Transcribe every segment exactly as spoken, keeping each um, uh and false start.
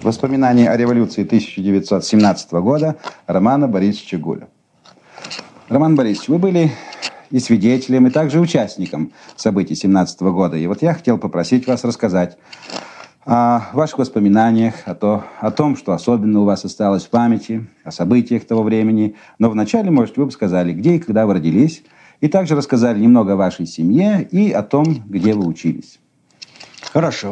Воспоминания о революции тысяча девятьсот семнадцатого года Романа Борисовича Гуля. Роман Борисович, вы были и свидетелем, и также участником событий семнадцатого года. И вот я хотел попросить вас рассказать о ваших воспоминаниях, о, то, о том, что особенно у вас осталось в памяти, о событиях того времени. Но вначале, может, вы бы сказали, где и когда вы родились, и также рассказали немного о вашей семье и о том, где вы учились. Хорошо.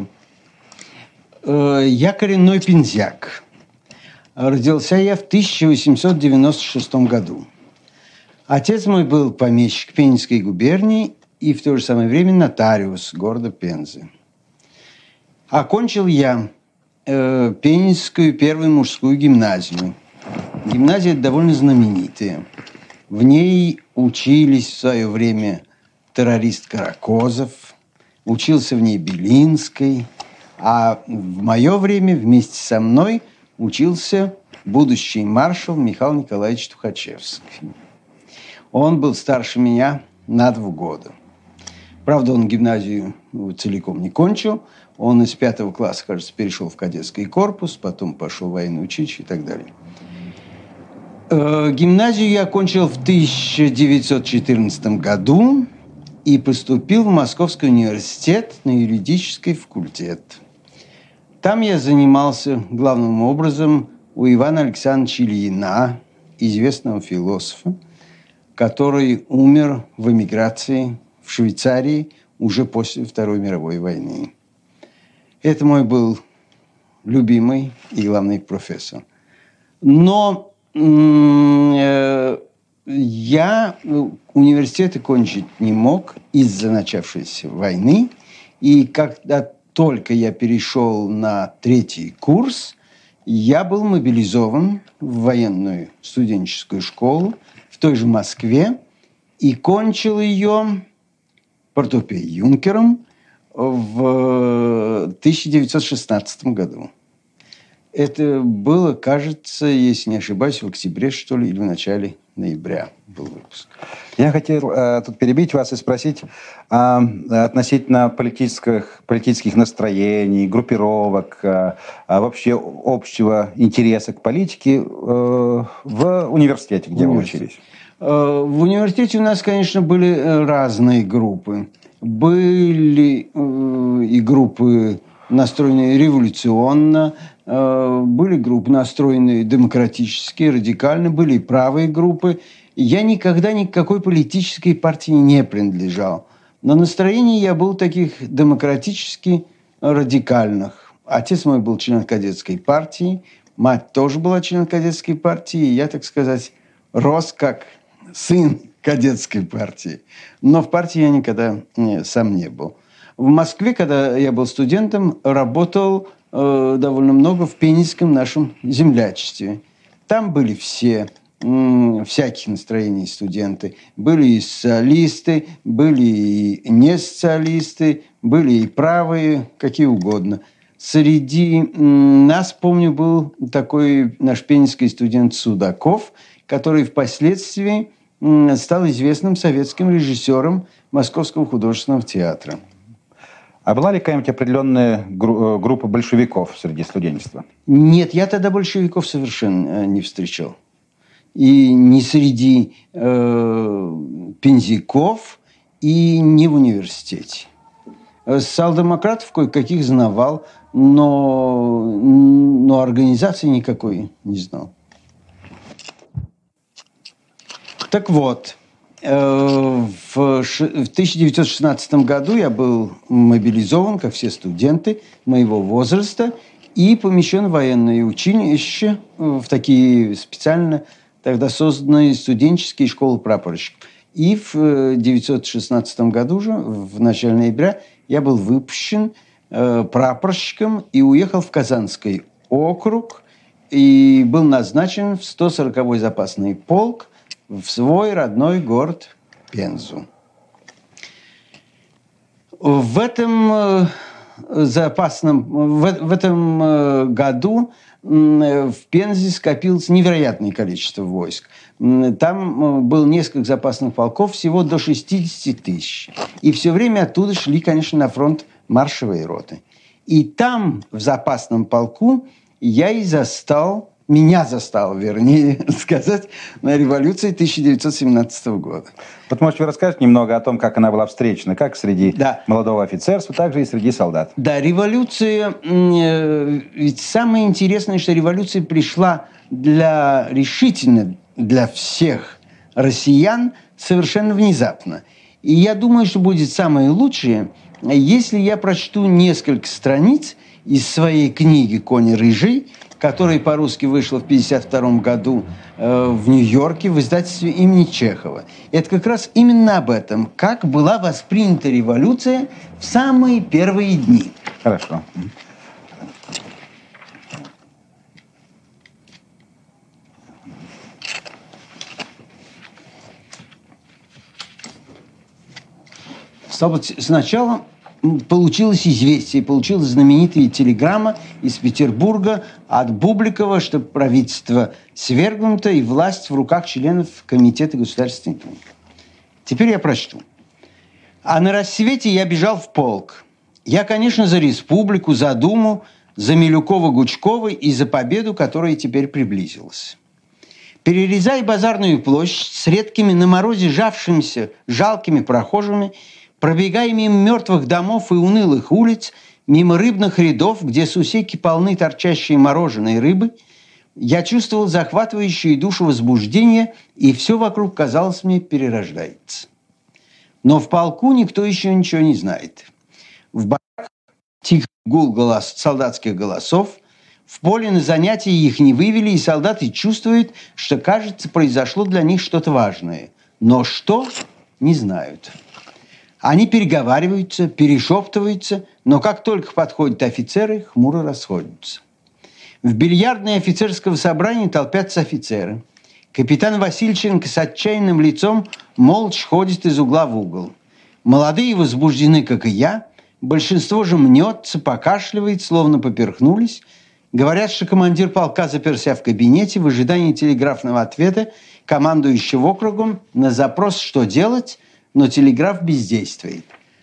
Я коренной пензяк. Родился я в тысяча восемьсот девяносто шестом году. Отец мой был помещик Пензенской губернии и в то же самое время нотариус города Пензы. Окончил я э, Пензенскую первую мужскую гимназию. Гимназия довольно знаменитая. В ней учились в свое время террорист Каракозов, учился в ней Белинский, а в мое время вместе со мной учился будущий маршал Михаил Николаевич Тухачевский. Он был старше меня на два года. Правда, он гимназию целиком не кончил. Он из пятого класса, кажется, перешел в кадетский корпус, потом пошел в военное училище и так далее. Гимназию я окончил в тысяча девятьсот четырнадцатом году и поступил в Московский университет на юридический факультет. Там я занимался главным образом у Ивана Александровича Ильина, известного философа, который умер в эмиграции в Швейцарии уже после Второй мировой войны. Это мой был любимый и главный профессор. Но э, я университет кончить не мог из-за начавшейся войны. И когда только я перешел на третий курс, я был мобилизован в военную студенческую школу в той же Москве и кончил ее портупей-юнкером в тысяча девятьсот шестнадцатом году. Это было, кажется, если не ошибаюсь, в октябре, что ли, или в начале ноября был выпуск. Я хотел э, тут перебить вас и спросить э, относительно политических, политических настроений, группировок, э, вообще общего интереса к политике э, в университете, где вы учились. Э, в университете у нас, конечно, были разные группы. Были э, и группы, настроенные революционно, э, были группы, настроенные демократически, радикально, были и правые группы. Я никогда ни к какой политической партии не принадлежал. На настроении я был таких демократически радикальных. Отец мой был член кадетской партии, мать тоже была член кадетской партии, и я, так сказать, рос как сын кадетской партии. Но в партии я никогда не, сам не был. В Москве, когда я был студентом, работал э, довольно много в Пензенском нашем землячестве. Там были все, м, всяких настроений студенты. Были и социалисты, были и не социалисты, были и правые, какие угодно. Среди м, нас, помню, был такой наш пензенский студент Судаков, который впоследствии стал известным советским режиссером Московского художественного театра. А была ли какая-нибудь определенная гру- группа большевиков среди студенчества? Нет, я тогда большевиков совершенно не встречал. И не среди э, пензяков, и не в университете. Социал-демократов кое-каких знавал, но, но организации никакой не знал. Так вот, в тысяча девятьсот шестнадцатом году я был мобилизован, как все студенты моего возраста, и помещен в военное училище, в такие специально тогда созданные студенческие школы прапорщиков. И в тысяча девятьсот шестнадцатом году же, в начале ноября, я был выпущен прапорщиком и уехал в Казанский округ, и был назначен в сто сороковой запасный полк, в свой родной город Пензу. В этом запасном, в, в этом году в Пензе скопилось невероятное количество войск. Там было несколько запасных полков, всего до шестидесяти тысяч. И все время оттуда шли, конечно, на фронт маршевые роты. И там, в запасном полку, я и застал, меня застал, вернее сказать, на революции тысяча девятьсот семнадцатого года. Вот, может, вы расскажете немного о том, как она была встречена, как среди да. молодого офицерства, так же и среди солдат. Да, революция, э, ведь самое интересное, что революция пришла для решительно для всех россиян совершенно внезапно. И я думаю, что будет самое лучшее, если я прочту несколько страниц из своей книги «Кони рыжий», которая по-русски вышла в тысяча девятьсот пятьдесят втором году э, в Нью-Йорке в издательстве имени Чехова. Это как раз именно об этом, как была воспринята революция в самые первые дни. Хорошо. Сначала получилось известие, получилась знаменитая телеграмма из Петербурга от Бубликова, что правительство свергнуто и власть в руках членов Комитета Государственной Думы. Теперь я прочту. А на рассвете я бежал в полк. Я, конечно, за республику, за Думу, за Милюкова-Гучкова и за победу, которая теперь приблизилась. Перерезая базарную площадь с редкими на морозе жавшимися жалкими прохожими, пробегая мимо мертвых домов и унылых улиц, мимо рыбных рядов, где сусеки полны торчащей мороженой рыбы, я чувствовал захватывающее душу возбуждение, и все вокруг, казалось мне, перерождается. Но в полку никто еще ничего не знает. В бараках тихий гул голос, солдатских голосов, в поле на занятия их не вывели, и солдаты чувствуют, что, кажется, произошло для них что-то важное. Но что, не знают. Они переговариваются, перешептываются, но как только подходят офицеры, хмуро расходятся. В бильярдной офицерского собрания толпятся офицеры. Капитан Васильченко с отчаянным лицом молча ходит из угла в угол. Молодые возбуждены, как и я. Большинство же мнется, покашливает, словно поперхнулись. Говорят, что командир полка заперся в кабинете в ожидании телеграфного ответа командующего округом на запрос «Что делать?», но телеграф бездействует.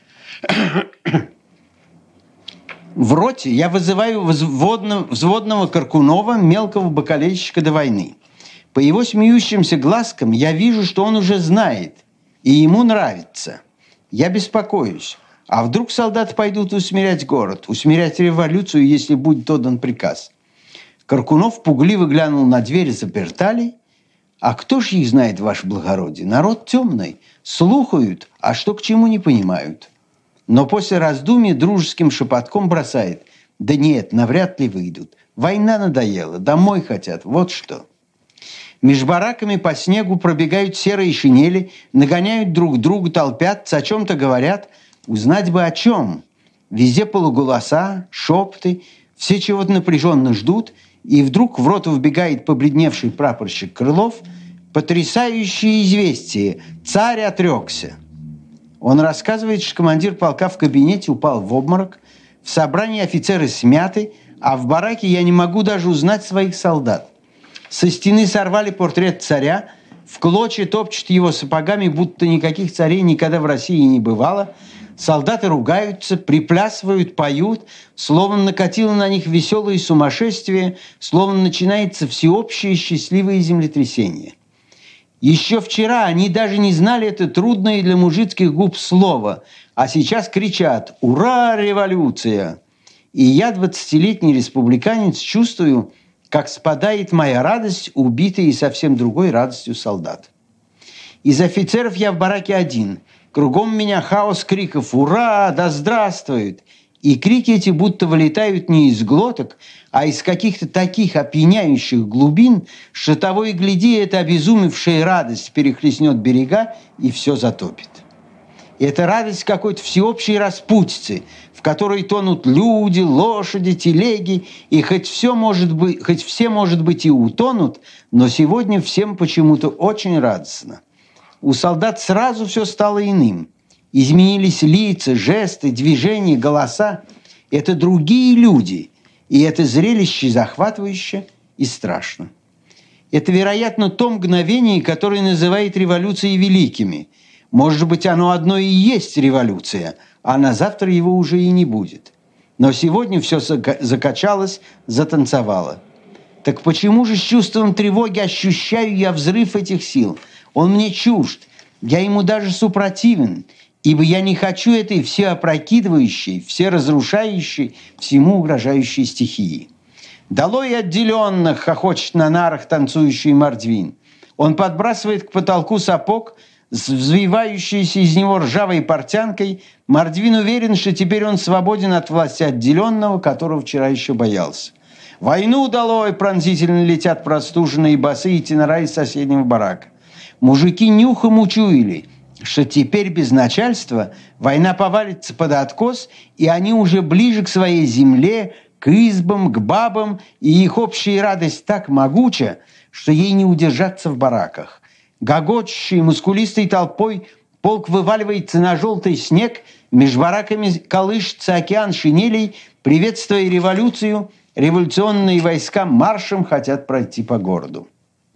В роте я вызываю взводного, взводного Каркунова, мелкого бакалейщика до войны. По его смеющимся глазкам я вижу, что он уже знает, и ему нравится. Я беспокоюсь. А вдруг солдаты пойдут усмирять город, усмирять революцию, если будет отдан приказ? Каркунов пугливо глянул на дверь, заперта ли? А кто ж их знает, ваше благородие? Народ темный. Слухают, а что к чему не понимают. Но после раздумья дружеским шепотком бросает. Да нет, навряд ли выйдут. Война надоела, домой хотят, вот что. Меж бараками по снегу пробегают серые шинели, нагоняют друг друга, толпятся, о чем-то говорят. Узнать бы о чем. Везде полуголоса, шепоты, все чего-то напряженно ждут, и вдруг в роту вбегает побледневший прапорщик Крылов. Потрясающее известие. Царь отрекся. Он рассказывает, что командир полка в кабинете упал в обморок, в собрании офицеры смяты, а в бараке я не могу даже узнать своих солдат. Со стены сорвали портрет царя, в клочья топчут его сапогами, будто никаких царей никогда в России не бывало. Солдаты ругаются, приплясывают, поют, словно накатило на них веселое сумасшествие, словно начинается всеобщее счастливое землетрясение. Еще вчера они даже не знали это трудное для мужицких губ слово, а сейчас кричат «Ура, революция!». И я, двадцатилетний республиканец, чувствую, как спадает моя радость, убитая и совсем другой радостью солдат. Из офицеров я в бараке один. Кругом меня хаос криков «Ура! Да здравствует!». И крики эти будто вылетают не из глоток, а из каких-то таких опьяняющих глубин, что того и гляди, эта обезумевшая радость перехлестнет берега и все затопит. И это радость какой-то всеобщей распутицы, в которой тонут люди, лошади, телеги, и хоть все может быть, хоть все, может быть, и утонут, но сегодня всем почему-то очень радостно. У солдат сразу все стало иным. Изменились лица, жесты, движения, голоса. Это другие люди, и это зрелище захватывающе и страшно. Это, вероятно, то мгновение, которое называет революцией великими. Может быть, оно одно и есть революция, а на завтра его уже и не будет. Но сегодня все закачалось, затанцевало. Так почему же с чувством тревоги ощущаю я взрыв этих сил? Он мне чужд, я ему даже супротивен, ибо я не хочу этой всеопрокидывающей, всеразрушающей, всему угрожающей стихии. «Долой отделенных!» — хохочет на нарах танцующий Мордвин. Он подбрасывает к потолку сапог с взвивающейся из него ржавой портянкой. Мордвин уверен, что теперь он свободен от власти отделенного, которого вчера еще боялся. «Войну долой!» — пронзительно летят простуженные басы и тенора из соседнего барака. Мужики нюхом учуяли, что теперь без начальства война повалится под откос, и они уже ближе к своей земле, к избам, к бабам, и их общая радость так могуча, что ей не удержаться в бараках. Гогочущей, мускулистой толпой полк вываливается на желтый снег, меж бараками колышется океан шинелей, приветствуя революцию, революционные войска маршем хотят пройти по городу.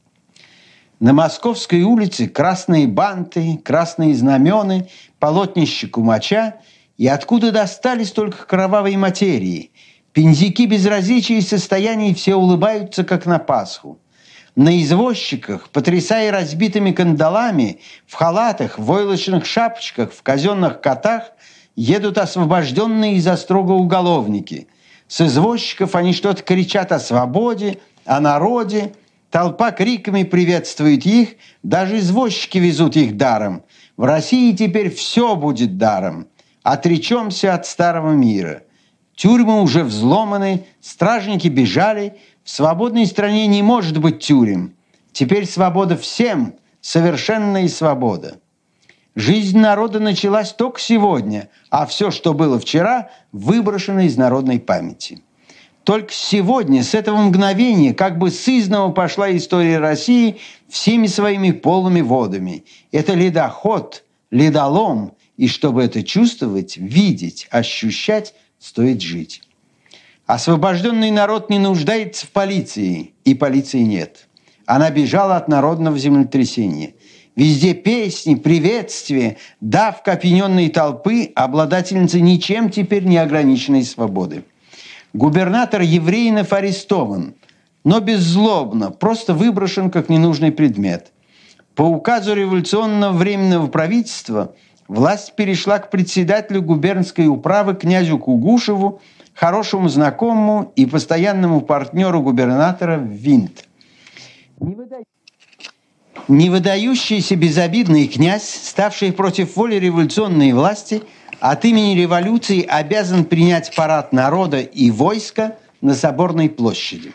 На Московской улице красные банты, красные знамены, полотнище кумача, и откуда достались только кровавые материи. Пензяки безразличия и состояний все улыбаются, как на Пасху. На извозчиках, потрясая разбитыми кандалами, в халатах, в войлочных шапочках, в казенных котах, едут освобожденные из острога уголовники. С извозчиков они что-то кричат о свободе, о народе. Толпа криками приветствует их, даже извозчики везут их даром. В России теперь все будет даром. Отречемся от старого мира. Тюрьмы уже взломаны, стражники бежали. В свободной стране не может быть тюрем. Теперь свобода всем, совершенная свобода. Жизнь народа началась только сегодня, а все, что было вчера, выброшено из народной памяти. Только сегодня, с этого мгновения, как бы сызнова пошла история России всеми своими полными водами. Это ледоход, ледолом, и чтобы это чувствовать, видеть, ощущать, стоит жить. Освобожденный народ не нуждается в полиции, и полиции нет. Она бежала от народного землетрясения. Везде песни, приветствия, давка опьяненной толпы, обладательницы ничем теперь не ограниченной свободы. Губернатор Евреинов арестован, но беззлобно, просто выброшен как ненужный предмет. По указу революционного временного правительства власть перешла к председателю губернской управы князю Кугушеву, хорошему знакомому и постоянному партнеру губернатора Винт. Невыдающийся безобидный князь, ставший против воли революционной власти, от имени революции обязан принять парад народа и войска на Соборной площади,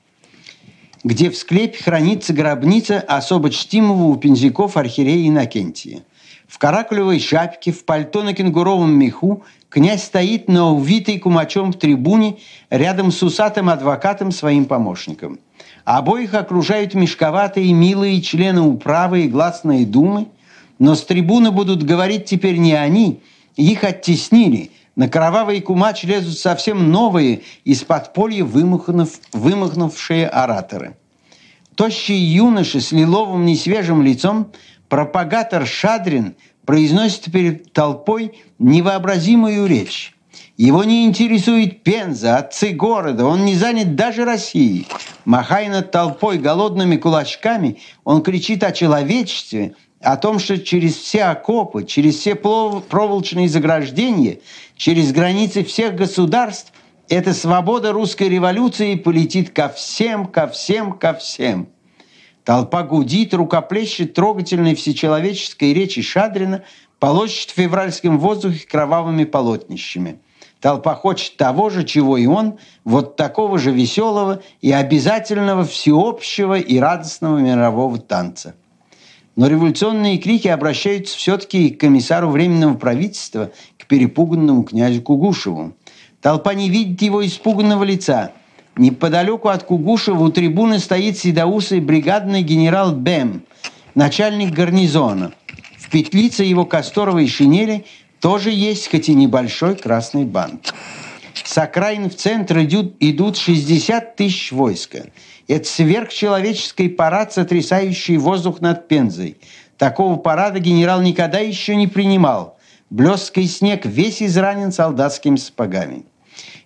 где в склепе хранится гробница особо чтимого у пензяков архиерея Иннокентия. В каракулевой шапке, в пальто на кенгуровом меху князь стоит на увитой кумачом трибуне рядом с усатым адвокатом, своим помощником. Обоих окружают мешковатые милые члены управы и гласные думы, но с трибуны будут говорить теперь не они. Их оттеснили. На кровавый кумач лезут совсем новые, из подполья вымахнув, вымахнувшие ораторы. Тощий юноша с лиловым несвежим лицом, пропагатор Шадрин, произносит перед толпой невообразимую речь. Его не интересует Пенза, отцы города, он не занят даже Россией. Махая над толпой голодными кулачками, он кричит о человечестве, о том, что через все окопы, через все проволочные заграждения, через границы всех государств эта свобода русской революции полетит ко всем, ко всем, ко всем. Толпа гудит, рукоплещет трогательной всечеловеческой речи Шадрина, полощет в февральском воздухе кровавыми полотнищами. Толпа хочет того же, чего и он, вот такого же веселого и обязательного всеобщего и радостного мирового танца. Но революционные крики обращаются все-таки к комиссару Временного правительства, к перепуганному князю Кугушеву. Толпа не видит его испуганного лица. Неподалеку от Кугушева у трибуны стоит седоусый бригадный генерал Бем, начальник гарнизона. В петлице его касторовой шинели тоже есть, хоть и небольшой, красный бант. С окраин в центр идут, идут шестьдесят тысяч войска. Это сверхчеловеческий парад, сотрясающий воздух над Пензой. Такого парада генерал никогда еще не принимал. Блесткий снег весь изранен солдатскими сапогами.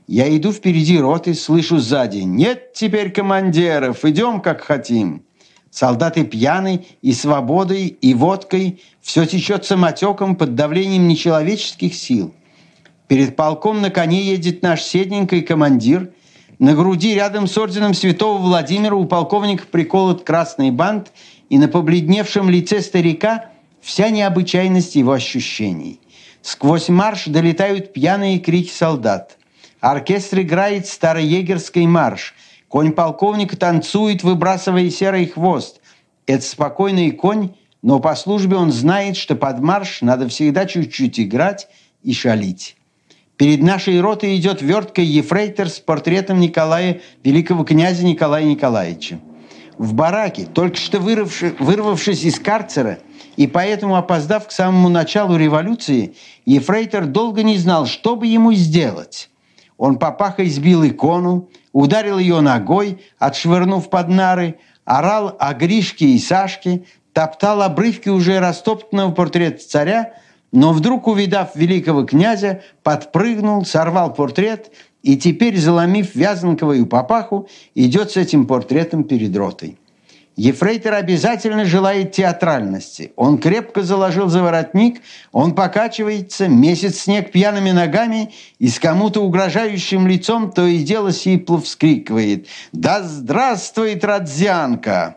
Я иду впереди роты, слышу сзади: «Нет теперь командиров, идем как хотим». Солдаты пьяны, и свободой, и водкой все течет самотеком под давлением нечеловеческих сил. Перед полком на коне едет наш седненький командир. На груди рядом с орденом святого Владимира у полковника приколот красный бант, и на побледневшем лице старика вся необычайность его ощущений. Сквозь марш долетают пьяные крики солдат. Оркестр играет староегерский марш. Конь полковника танцует, выбрасывая серый хвост. Это спокойный конь, но по службе он знает, что под марш надо всегда чуть-чуть играть и шалить. Перед нашей ротой идет верткий ефрейтор с портретом Николая, великого князя Николая Николаевича. В бараке, только что вырвавши, вырвавшись из карцера и поэтому опоздав к самому началу революции, ефрейтор долго не знал, что бы ему сделать. Он попахой сбил икону, ударил ее ногой, отшвырнув под нары, орал о Гришке и Сашке, топтал обрывки уже растоптанного портрета царя, но вдруг, увидав великого князя, подпрыгнул, сорвал портрет и теперь, заломив вязанковую папаху, идет с этим портретом перед ротой. Ефрейтор обязательно желает театральности. Он крепко заложил за воротник, он покачивается, месит снег пьяными ногами и с кому-то угрожающим лицом то и дело сипло вскрикивает: «Да здравствует Родзянко!»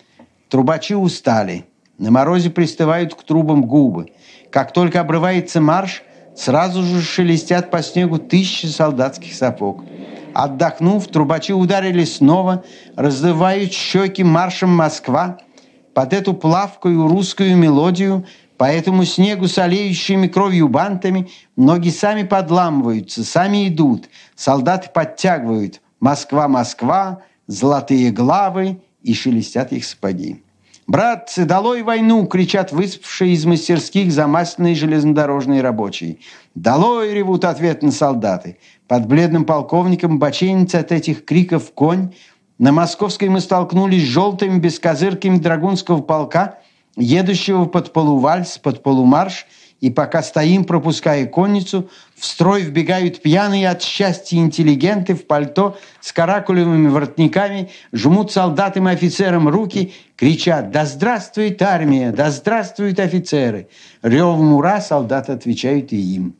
Трубачи устали. На морозе пристывают к трубам губы. Как только обрывается марш, сразу же шелестят по снегу тысячи солдатских сапог. Отдохнув, трубачи ударили снова, раздувают щеки маршем «Москва». Под эту плавкую русскую мелодию, по этому снегу с олеющими кровью бантами, ноги сами подламываются, сами идут. Солдаты подтягивают «Москва, Москва», «Золотые главы» и шелестят их сапоги. «Братцы, долой войну!» – кричат выспавшие из мастерских замасленные железнодорожные рабочие. «Долой!» – ревут ответно солдаты. Под бледным полковником боченится от этих криков конь. На Московской мы столкнулись с желтыми бескозырками драгунского полка, едущего под полувальс, под полумарш, и пока стоим, пропуская конницу, в строй вбегают пьяные от счастья интеллигенты в пальто с каракулевыми воротниками, жмут солдатам и офицерам руки, кричат: «Да здравствует армия! Да здравствуют офицеры!» Ревом «Ура!» солдаты отвечают и им.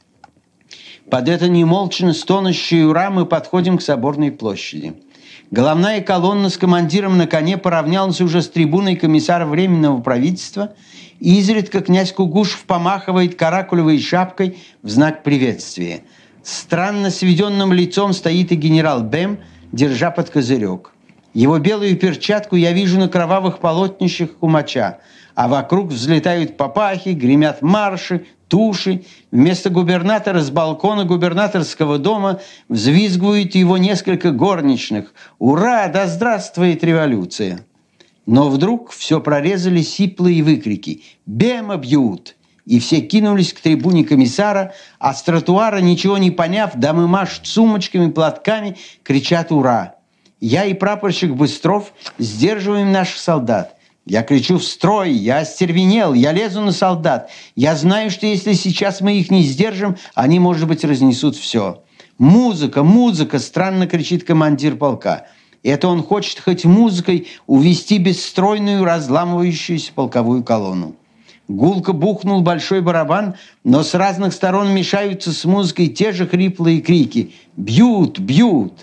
Под это немолчно стонущее «Ура!» мы подходим к Соборной площади. Головная колонна с командиром на коне поравнялась уже с трибуной комиссара Временного правительства, и изредка князь Кугушев помахивает каракулевой шапкой в знак приветствия. Странно сведенным лицом стоит и генерал Бем, держа под козырек. Его белую перчатку я вижу на кровавых полотнищах кумача, а вокруг взлетают папахи, гремят марши, туши. Вместо губернатора с балкона губернаторского дома взвизгивают его несколько горничных. «Ура! Да здравствует революция!» Но вдруг все прорезали сиплые выкрики: «Бема бьют!» И все кинулись к трибуне комиссара, а с тротуара, ничего не поняв, дамы машут сумочками, платками, кричат «Ура!». Я и прапорщик Быстров сдерживаем наших солдат. Я кричу: «В строй!», я остервенел, я лезу на солдат. Я знаю, что если сейчас мы их не сдержим, они, может быть, разнесут все. «Музыка, музыка!» – странно кричит командир полка. Это он хочет хоть музыкой увести бесстройную, разламывающуюся полковую колонну. Гулко бухнул большой барабан, но с разных сторон мешаются с музыкой те же хриплые крики: «Бьют! Бьют!».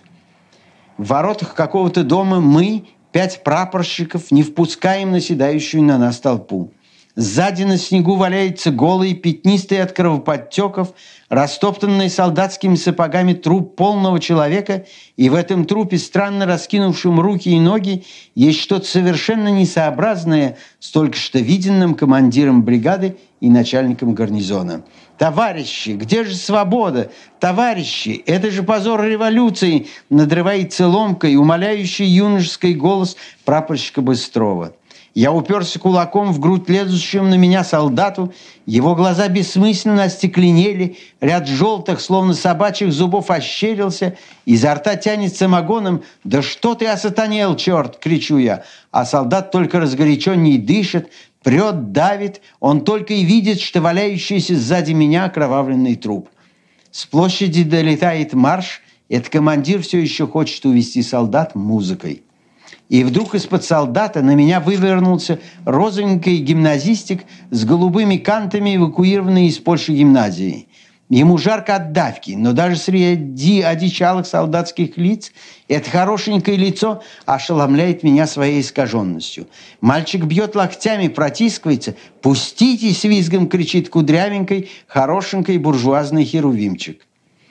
В воротах какого-то дома мы, пять прапорщиков, не впускаем наседающую на нас толпу. Сзади на снегу валяется голый, пятнистый от кровоподтеков, растоптанный солдатскими сапогами труп полного человека, и в этом трупе, странно раскинувшем руки и ноги, есть что-то совершенно несообразное с только что виденным командиром бригады и начальником гарнизона. «Товарищи, где же свобода? Товарищи, это же позор революции!» надрывается ломкой, умоляющий юношеский голос прапорщика Быстрова. Я уперся кулаком в грудь лезущему на меня солдату, его глаза бессмысленно остекленели, ряд желтых, словно собачьих зубов, ощерился, изо рта тянет самогоном. «Да что ты осатанел, черт!» – кричу я, а солдат только разгоряченней дышит, прет, давит, он только и видит, что валяющийся сзади меня окровавленный труп. С площади долетает марш. Этот командир все еще хочет увести солдат музыкой. И вдруг из-под солдата на меня вывернулся розовенький гимназистик с голубыми кантами, эвакуированный из Польши гимназии. Ему жарко от давки, но даже среди одичалых солдатских лиц это хорошенькое лицо ошеломляет меня своей искаженностью. Мальчик бьет локтями, протискивается. «Пустите!» — с визгом кричит кудрявенький, хорошенький буржуазный херувимчик.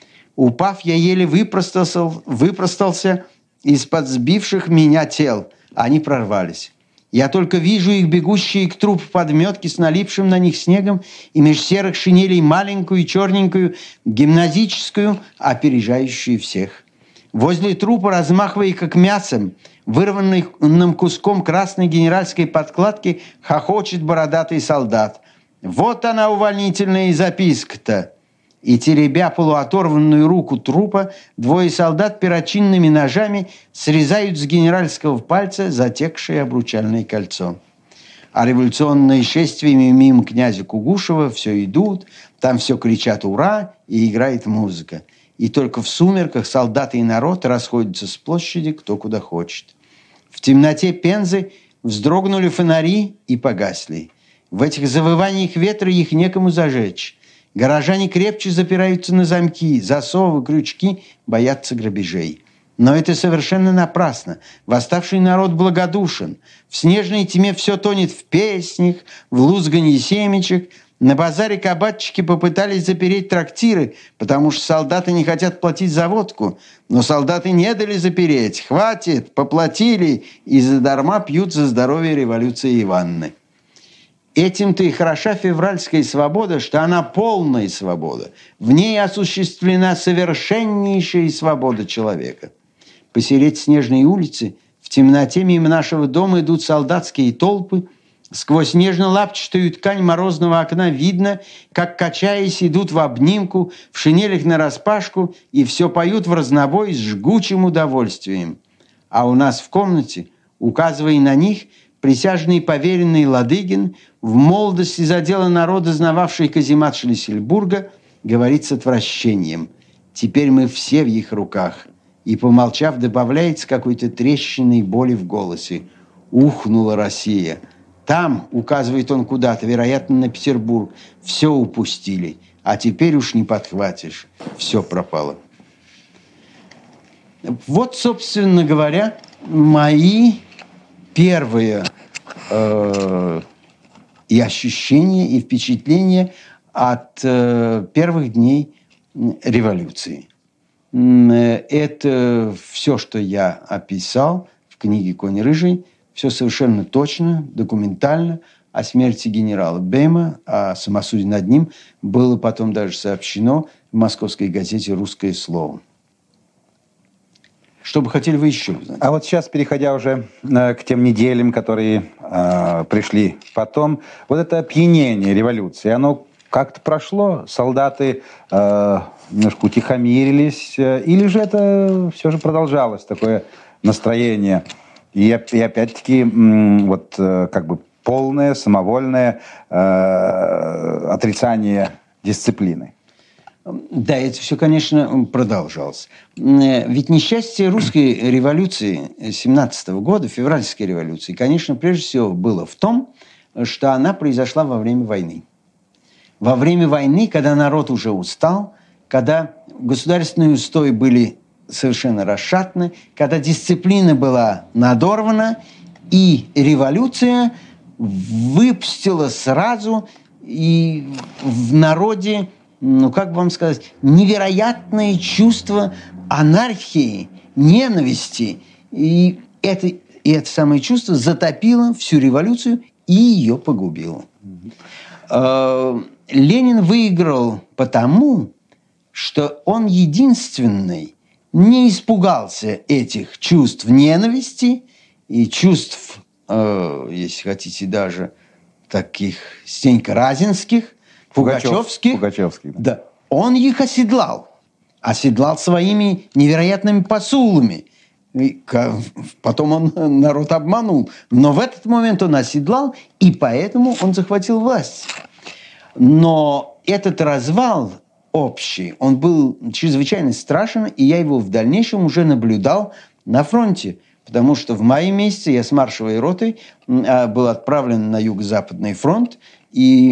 Упав, я еле выпростался, выпростался из-под сбивших меня тел. Они прорвались. Я только вижу их бегущие к трупу подметки с налипшим на них снегом и меж серых шинелей маленькую черненькую гимназическую, опережающую всех. Возле трупа, размахивая как мясом, вырванным куском красной генеральской подкладки, хохочет бородатый солдат. Вот она, увольнительная записка-то. И, теребя полуоторванную руку трупа, двое солдат перочинными ножами срезают с генеральского пальца затекшее обручальное кольцо. А революционные шествиями мимо князя Кугушева все идут, там все кричат «Ура!» и играет музыка. И только в сумерках солдаты и народ расходятся с площади кто куда хочет. В темноте Пензы вздрогнули фонари и погасли. В этих завываниях ветра их некому зажечь. Горожане крепче запираются на замки, засовы, крючки, боятся грабежей. Но это совершенно напрасно. Восставший народ благодушен. В снежной тьме все тонет в песнях, в лузганье семечек. На базаре кабачики попытались запереть трактиры, потому что солдаты не хотят платить за водку. Но солдаты не дали запереть. Хватит, поплатили, и задарма пьют за здоровье революции Ивановны. Этим-то и хороша февральская свобода, что она полная свобода. В ней осуществлена совершеннейшая свобода человека. Посередь снежной улицы в темноте мимо нашего дома идут солдатские толпы. Сквозь нежно-лапчатую ткань морозного окна видно, как, качаясь, идут в обнимку, в шинелях нараспашку и все поют в разнобой с жгучим удовольствием. А у нас в комнате, указывая на них, присяжный поверенный Ладыгин, в молодости за дело народа знававший каземат Шлиссельбурга, говорит с отвращением: «Теперь мы все в их руках». И, помолчав, добавляет с какой-то трещиной боли в голосе: «Ухнула Россия. Там, — указывает он куда-то, вероятно, на Петербург, — все упустили, а теперь уж не подхватишь. Все пропало». Вот, собственно говоря, мои первые э, и ощущения, и впечатления от э, первых дней революции. Это все, что я описал в книге «Конь рыжий», все совершенно точно, документально. О смерти генерала Бема, о самосуде над ним было потом даже сообщено в московской газете «Русское слово». Что бы хотели вы еще узнать? А вот сейчас, переходя уже э, к тем неделям, которые э, пришли потом, вот это опьянение революции, оно как-то прошло? Солдаты э, немножко утихомирились? Э, или же это все же продолжалось, такое настроение? И, и опять-таки, м, вот э, как бы полное, самовольное э, отрицание дисциплины. Да, это все, конечно, продолжалось. Ведь несчастье русской революции семнадцатого года, февральской революции, конечно, прежде всего было в том, что она произошла во время войны. Во время войны, когда народ уже устал, когда государственные устои были совершенно расшатаны, когда дисциплина была надорвана, и революция выпустила сразу и в народе, ну, как бы вам сказать, невероятное чувство анархии, ненависти. И это, и это самое чувство затопило всю революцию и ее погубило. Mm-hmm. Ленин выиграл потому, что он единственный не испугался этих чувств ненависти и чувств, если хотите, даже таких стенько разинских, Пугачевских, Пугачевских. Да. Он их оседлал. Оседлал своими невероятными посулами. И потом он народ обманул. Но в этот момент он оседлал, и поэтому он захватил власть. Но этот развал общий. Он был чрезвычайно страшен, и я его в дальнейшем уже наблюдал на фронте. Потому что в мае месяце я с маршевой ротой был отправлен на Юго-Западный фронт, и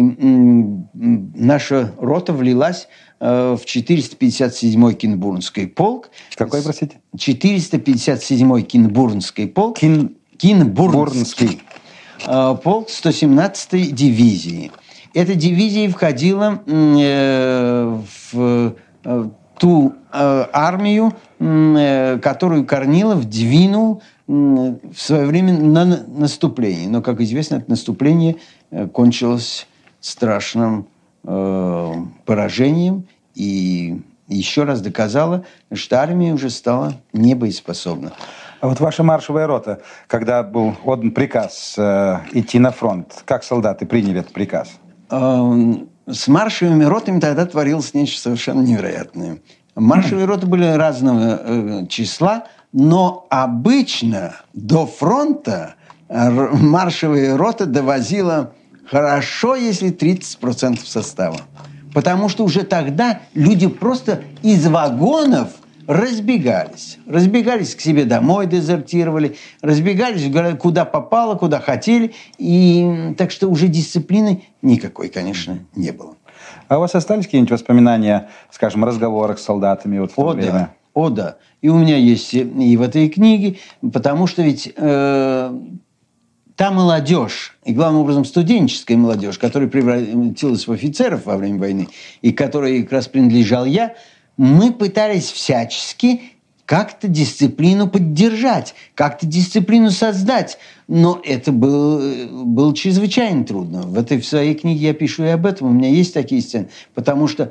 наша рота влилась в четыреста пятьдесят седьмой Кенбурнский полк. Какой, простите? четыреста пятьдесят седьмой Кенбурнский полк. Кин... Кенбурнский полк сто семнадцатой дивизии. Эта дивизия входила э, в э, ту э, армию, э, которую Корнилов двинул э, в свое время на наступление. Но, как известно, это наступление э, кончилось страшным э, поражением и еще раз доказало, что армия уже стала небоеспособна. А вот ваша маршевая рота, когда был отдан приказ э, идти на фронт, как солдаты приняли этот приказ? С маршевыми ротами тогда творилось нечто совершенно невероятное. Маршевые роты были разного э, числа, но обычно до фронта маршевая рота довозила хорошо, если тридцать процентов состава. Потому что уже тогда люди просто из вагонов разбегались. Разбегались к себе домой, дезертировали, разбегались куда попало, куда хотели. И так что уже дисциплины никакой, конечно, не было. А у вас остались какие-нибудь воспоминания, скажем, о разговорах с солдатами вот в то О, время? Да. О, да. И у меня есть и в этой книге, потому что ведь э, та молодежь, и главным образом студенческая молодежь, которая превратилась в офицеров во время войны, и которой как раз принадлежал я, мы пытались всячески как-то дисциплину поддержать, как-то дисциплину создать. Но это было, было чрезвычайно трудно. В этой в своей книге я пишу и об этом. У меня есть такие сцены. Потому что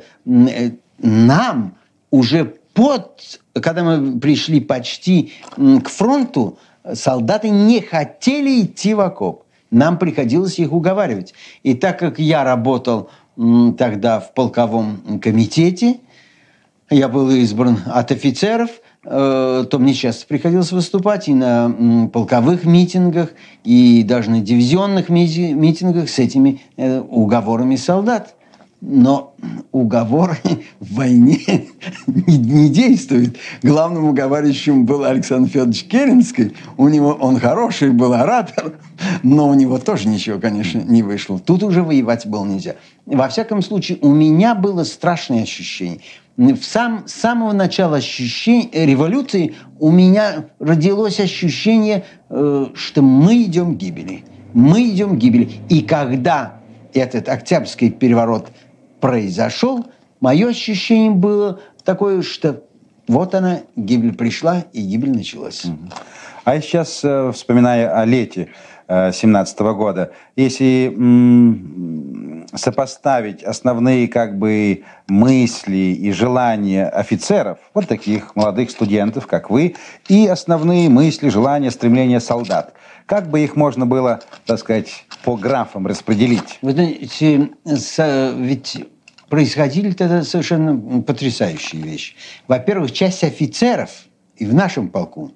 нам уже под... Когда мы пришли почти к фронту, солдаты не хотели идти в окоп. Нам приходилось их уговаривать. И так как я работал тогда в полковом комитете, я был избран от офицеров, то мне часто приходилось выступать и на полковых митингах, и даже на дивизионных митингах с этими уговорами солдат. Но уговоры в войне не, не действуют. Главным уговаривающим был Александр Федорович Керенский. У него, он хороший был оратор, но у него тоже ничего, конечно, не вышло. Тут уже воевать было нельзя. Во всяком случае, у меня было страшное ощущение. В сам, с самого начала ощущения, революции у меня родилось ощущение, э, что мы идем к гибели. Мы идем к гибели. И когда этот Октябрьский переворот произошел, мое ощущение было такое, что вот она, гибель пришла, и гибель началась. А сейчас, вспоминая о лете семнадцатого года, если м- сопоставить основные как бы мысли и желания офицеров, вот таких молодых студентов, как вы, и основные мысли, желания, стремления солдат, как бы их можно было, так сказать, по графам распределить? Вы знаете, ведь происходили тогда совершенно потрясающие вещи. Во-первых, часть офицеров и в нашем полку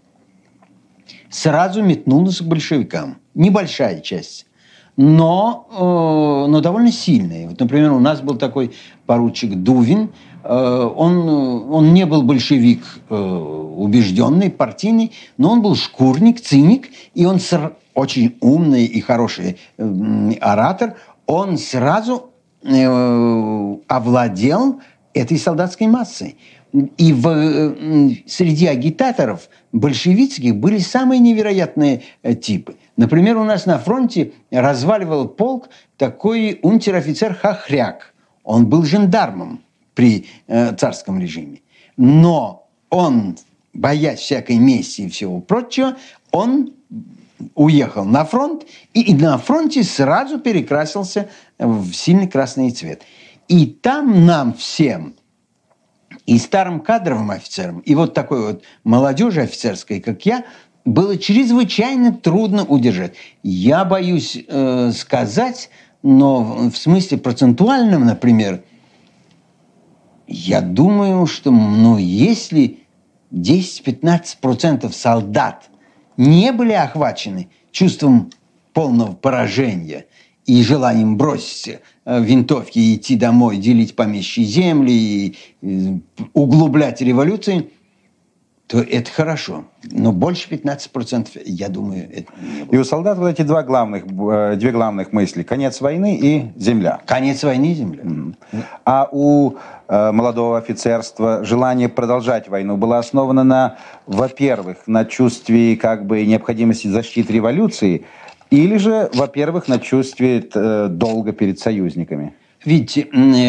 сразу метнулась к большевикам. Небольшая часть, но, э, но довольно сильная. Вот, например, у нас был такой поручик Дувин. Э, он, он не был большевик э, убежденный, партийный, но он был шкурник, циник, и он ср- очень умный и хороший э, оратор. Он сразу э, овладел этой солдатской массой. И в, среди агитаторов большевистских были самые невероятные типы. Например, у нас на фронте разваливал полк такой унтер-офицер Хохряк. Он был жандармом при э, царском режиме. Но он, боясь всякой мести и всего прочего, он уехал на фронт и, и на фронте сразу перекрасился в сильный красный цвет. И там нам всем, и старым кадровым офицерам, и вот такой вот молодежи офицерской, как я, было чрезвычайно трудно удержать. Я боюсь э, сказать, но в смысле процентуальном, например, я думаю, что ну, если десять-пятнадцать процентов солдат не были охвачены чувством полного поражения, и и желанием бросить винтовки и идти домой, делить помещичьи земли и углублять революции, то это хорошо. Но больше пятнадцати процентов, я думаю, это не было. И у солдат вот эти два главных, две главных мысли. Конец войны и земля. Конец войны и земля. Mm. А у э, молодого офицерства желание продолжать войну было основано на, во-первых, на чувстве как бы необходимости защиты революции, или же, во-первых, на чувстве э, долга перед союзниками? Видите,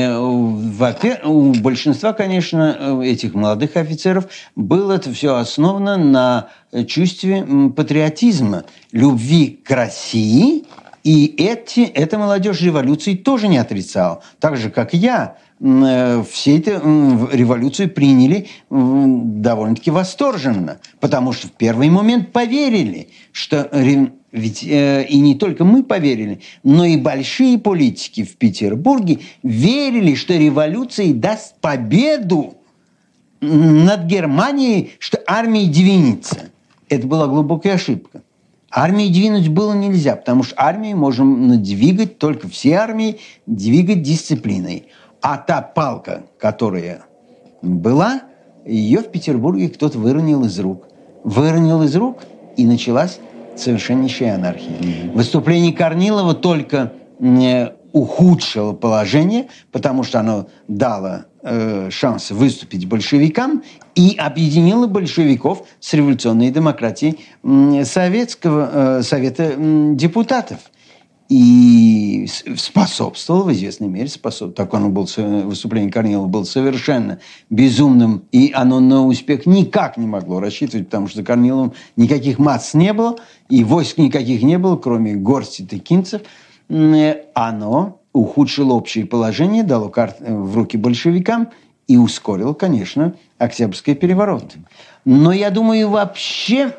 у большинства, конечно, этих молодых офицеров было это все основано на чувстве патриотизма, любви к России, и эти, эта молодежь революции тоже не отрицала. Так же, как я, все эту революцию приняли довольно-таки восторженно, потому что в первый момент поверили, что... Ведь э, и не только мы поверили, но и большие политики в Петербурге верили, что революция даст победу над Германией, что армия двинется. Это была глубокая ошибка. Армии двинуть было нельзя, потому что армии можем двигать, только все армии двигать дисциплиной. А та палка, которая была, ее в Петербурге кто-то выронил из рук. Выронил из рук, и началась совершеннейшая анархия. Mm-hmm. Выступление Корнилова только э, ухудшило положение, потому что оно дало э, шанс выступить большевикам и объединило большевиков с революционной демократией э, советского, э, Совета э, депутатов. И способствовал, в известной мере, способствовал. Так оно было, выступление Корнилова было совершенно безумным, и оно на успех никак не могло рассчитывать, потому что Корниловым никаких масс не было, и войск никаких не было, кроме горсти тыкинцев. Оно ухудшило общее положение, дало карт в руки большевикам и ускорило, конечно, Октябрьский переворот. Но я думаю, вообще...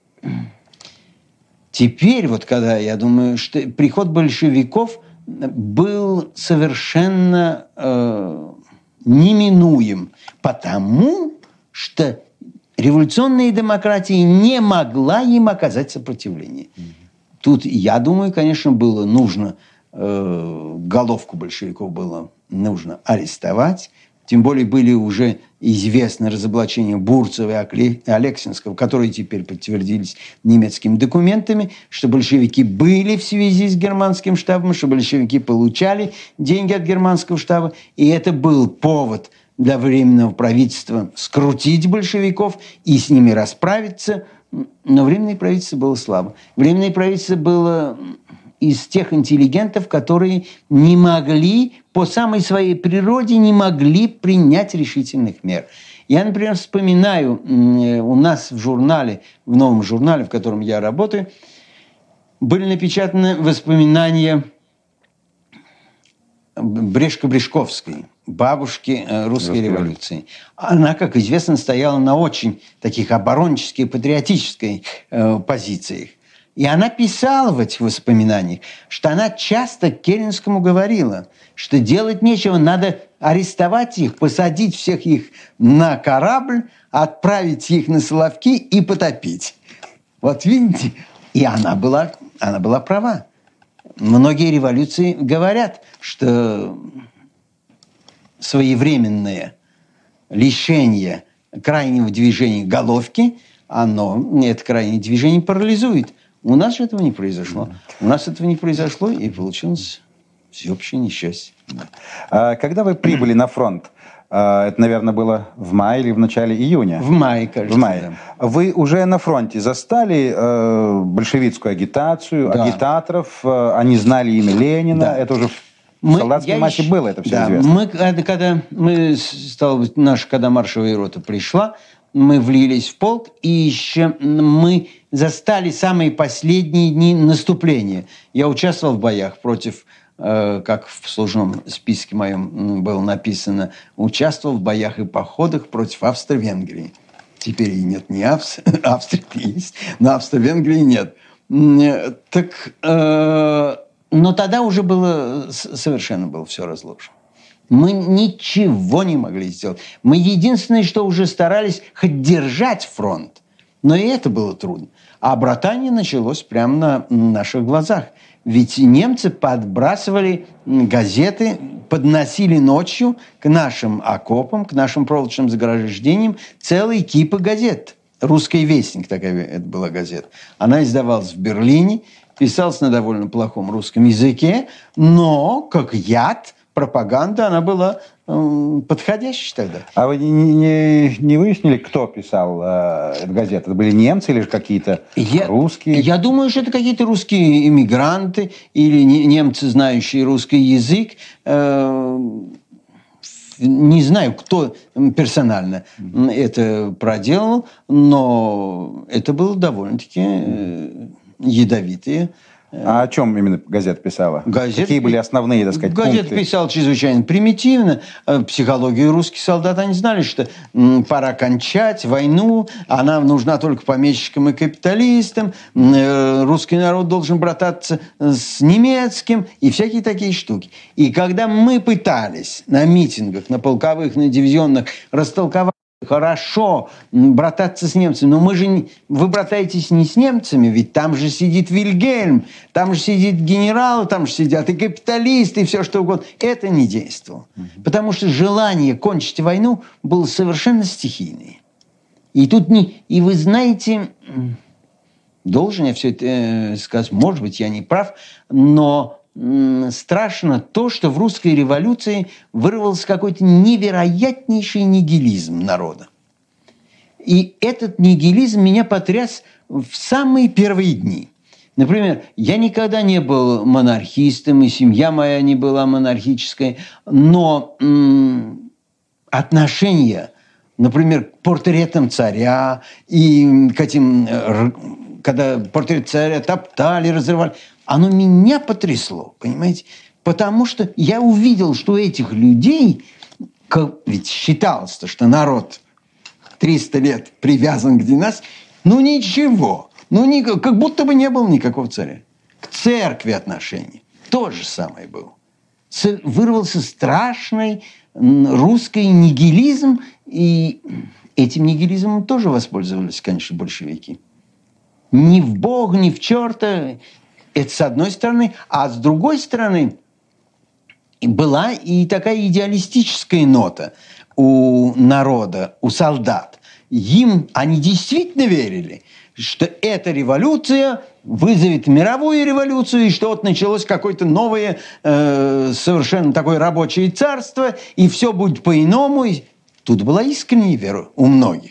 Теперь, вот когда, я думаю, что приход большевиков был совершенно э, неминуем, потому что революционная демократия не могла им оказать сопротивление. Mm-hmm. Тут, я думаю, конечно, было нужно, э, головку большевиков было нужно арестовать. Тем более были уже известны разоблачения Бурцева и Алексинского, которые теперь подтвердились немецкими документами, что большевики были в связи с германским штабом, что большевики получали деньги от германского штаба. И это был повод для Временного правительства скрутить большевиков и с ними расправиться. Но Временное правительство было слабо. Временное правительство было... из тех интеллигентов, которые не могли, по самой своей природе, не могли принять решительных мер. Я, например, вспоминаю, у нас в журнале, в новом журнале, в котором я работаю, были напечатаны воспоминания Брешко-Брешковской, бабушки русской революции. Она, как известно, стояла на очень таких оборонческой, патриотической э, позициях. И она писала в этих воспоминаниях, что она часто Керенскому говорила, что делать нечего, надо арестовать их, посадить всех их на корабль, отправить их на Соловки и потопить. Вот видите? И она была, она была права. Многие революции говорят, что своевременное лишение крайнего движения головки, оно, это крайнее движение парализует. У нас же этого не произошло. У нас этого не произошло, и получилось всеобщее несчастье. Когда вы прибыли на фронт, это, наверное, было в мае или в начале июня? В мае, кажется. В мае. Да. Вы уже на фронте застали э, большевистскую агитацию, да. агитаторов, э, они знали имя Ленина, да. это уже в солдатской массе еще... было, это все да. известно. Мы, когда, мы, стало быть, наша, когда маршевая рота пришла, мы влились в полк, и еще мы застали самые последние дни наступления. Я участвовал в боях против, э, как в служебном списке моем было написано, участвовал в боях и походах против Австро-Венгрии. Теперь и нет ни Австрии, Австрия есть, но Австро-Венгрии нет. Так, э, но тогда уже было, совершенно было все разложено. Мы ничего не могли сделать. Мы единственное, что уже старались хоть держать фронт. Но и это было трудно. А братание началось прямо на наших глазах. Ведь немцы подбрасывали газеты, подносили ночью к нашим окопам, к нашим проволочным заграждениям целые кипы газет. «Русский вестник» такая это была газета. Она издавалась в Берлине, писалась на довольно плохом русском языке, но как яд, пропаганда, она была э, подходящей тогда. А вы не, не, не выяснили, кто писал э, эту газету? Это были немцы или же какие-то я, русские? Я думаю, что это какие-то русские иммигранты или не, немцы, знающие русский язык. Э, не знаю, кто персонально mm-hmm. это проделал, но это было довольно-таки э, ядовитые. А о чем именно газета писала? Газет... Какие были основные, так сказать, газета пункты? Писала чрезвычайно примитивно. Психологию русских солдат они знали, что пора кончать войну, она нужна только помещикам и капиталистам, русский народ должен брататься с немецким и всякие такие штуки. И когда мы пытались на митингах, на полковых, на дивизионных растолковать, хорошо брататься с немцами, но мы же не... вы братаетесь не с немцами, ведь там же сидит Вильгельм, там же сидит генералы, там же сидят и капиталисты, и все что угодно. Это не действовало. Угу. Потому что желание кончить войну было совершенно стихийное. И тут не... И вы знаете, должен я все это э, сказать, может быть, я не прав, но страшно то, что в русской революции вырвался какой-то невероятнейший нигилизм народа. И этот нигилизм меня потряс в самые первые дни. Например, я никогда не был монархистом, и семья моя не была монархической, но м- отношения, например, к портретам царя и к этим, когда портрет царя топтали, разрывали, оно меня потрясло, понимаете? Потому что я увидел, что у этих людей, как, ведь считалось, что народ триста лет привязан к династии, ну ничего, ну ни, как будто бы не было никакого царя. К церкви отношения то же самое было. Вырвался страшный русский нигилизм, и этим нигилизмом тоже воспользовались, конечно, большевики. Ни в Бога, ни в черта. Это с одной стороны. А с другой стороны, была и такая идеалистическая нота у народа, у солдат. Им они действительно верили, что эта революция вызовет мировую революцию, и что вот началось какое-то новое, э, совершенно такое рабочее царство, и все будет по-иному. Тут была искренняя вера у многих.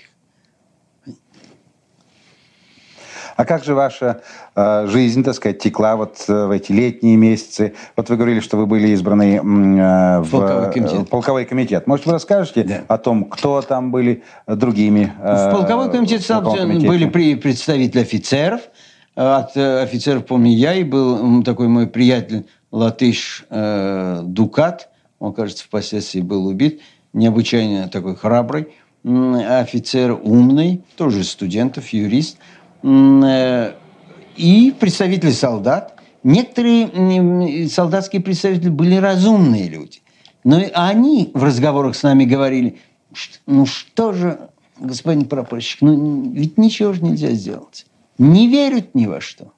А как же ваша э, жизнь, так сказать, текла вот э, в эти летние месяцы? Вот вы говорили, что вы были избраны э, в полковой комитет. полковой комитет. Может, вы расскажете да. о том, кто там были другими? Э, в полковой комитет в полковом были представители офицеров. От офицеров, помню, я и был такой мой приятель латыш э, Дукат. Он, кажется, впоследствии был убит. Необычайно такой храбрый офицер, умный, тоже студентов, юрист. И представители солдат. Некоторые солдатские представители были разумные люди. Но они в разговорах с нами говорили, ну что же, господин прапорщик, ну ведь ничего же нельзя сделать. Не верят ни во что.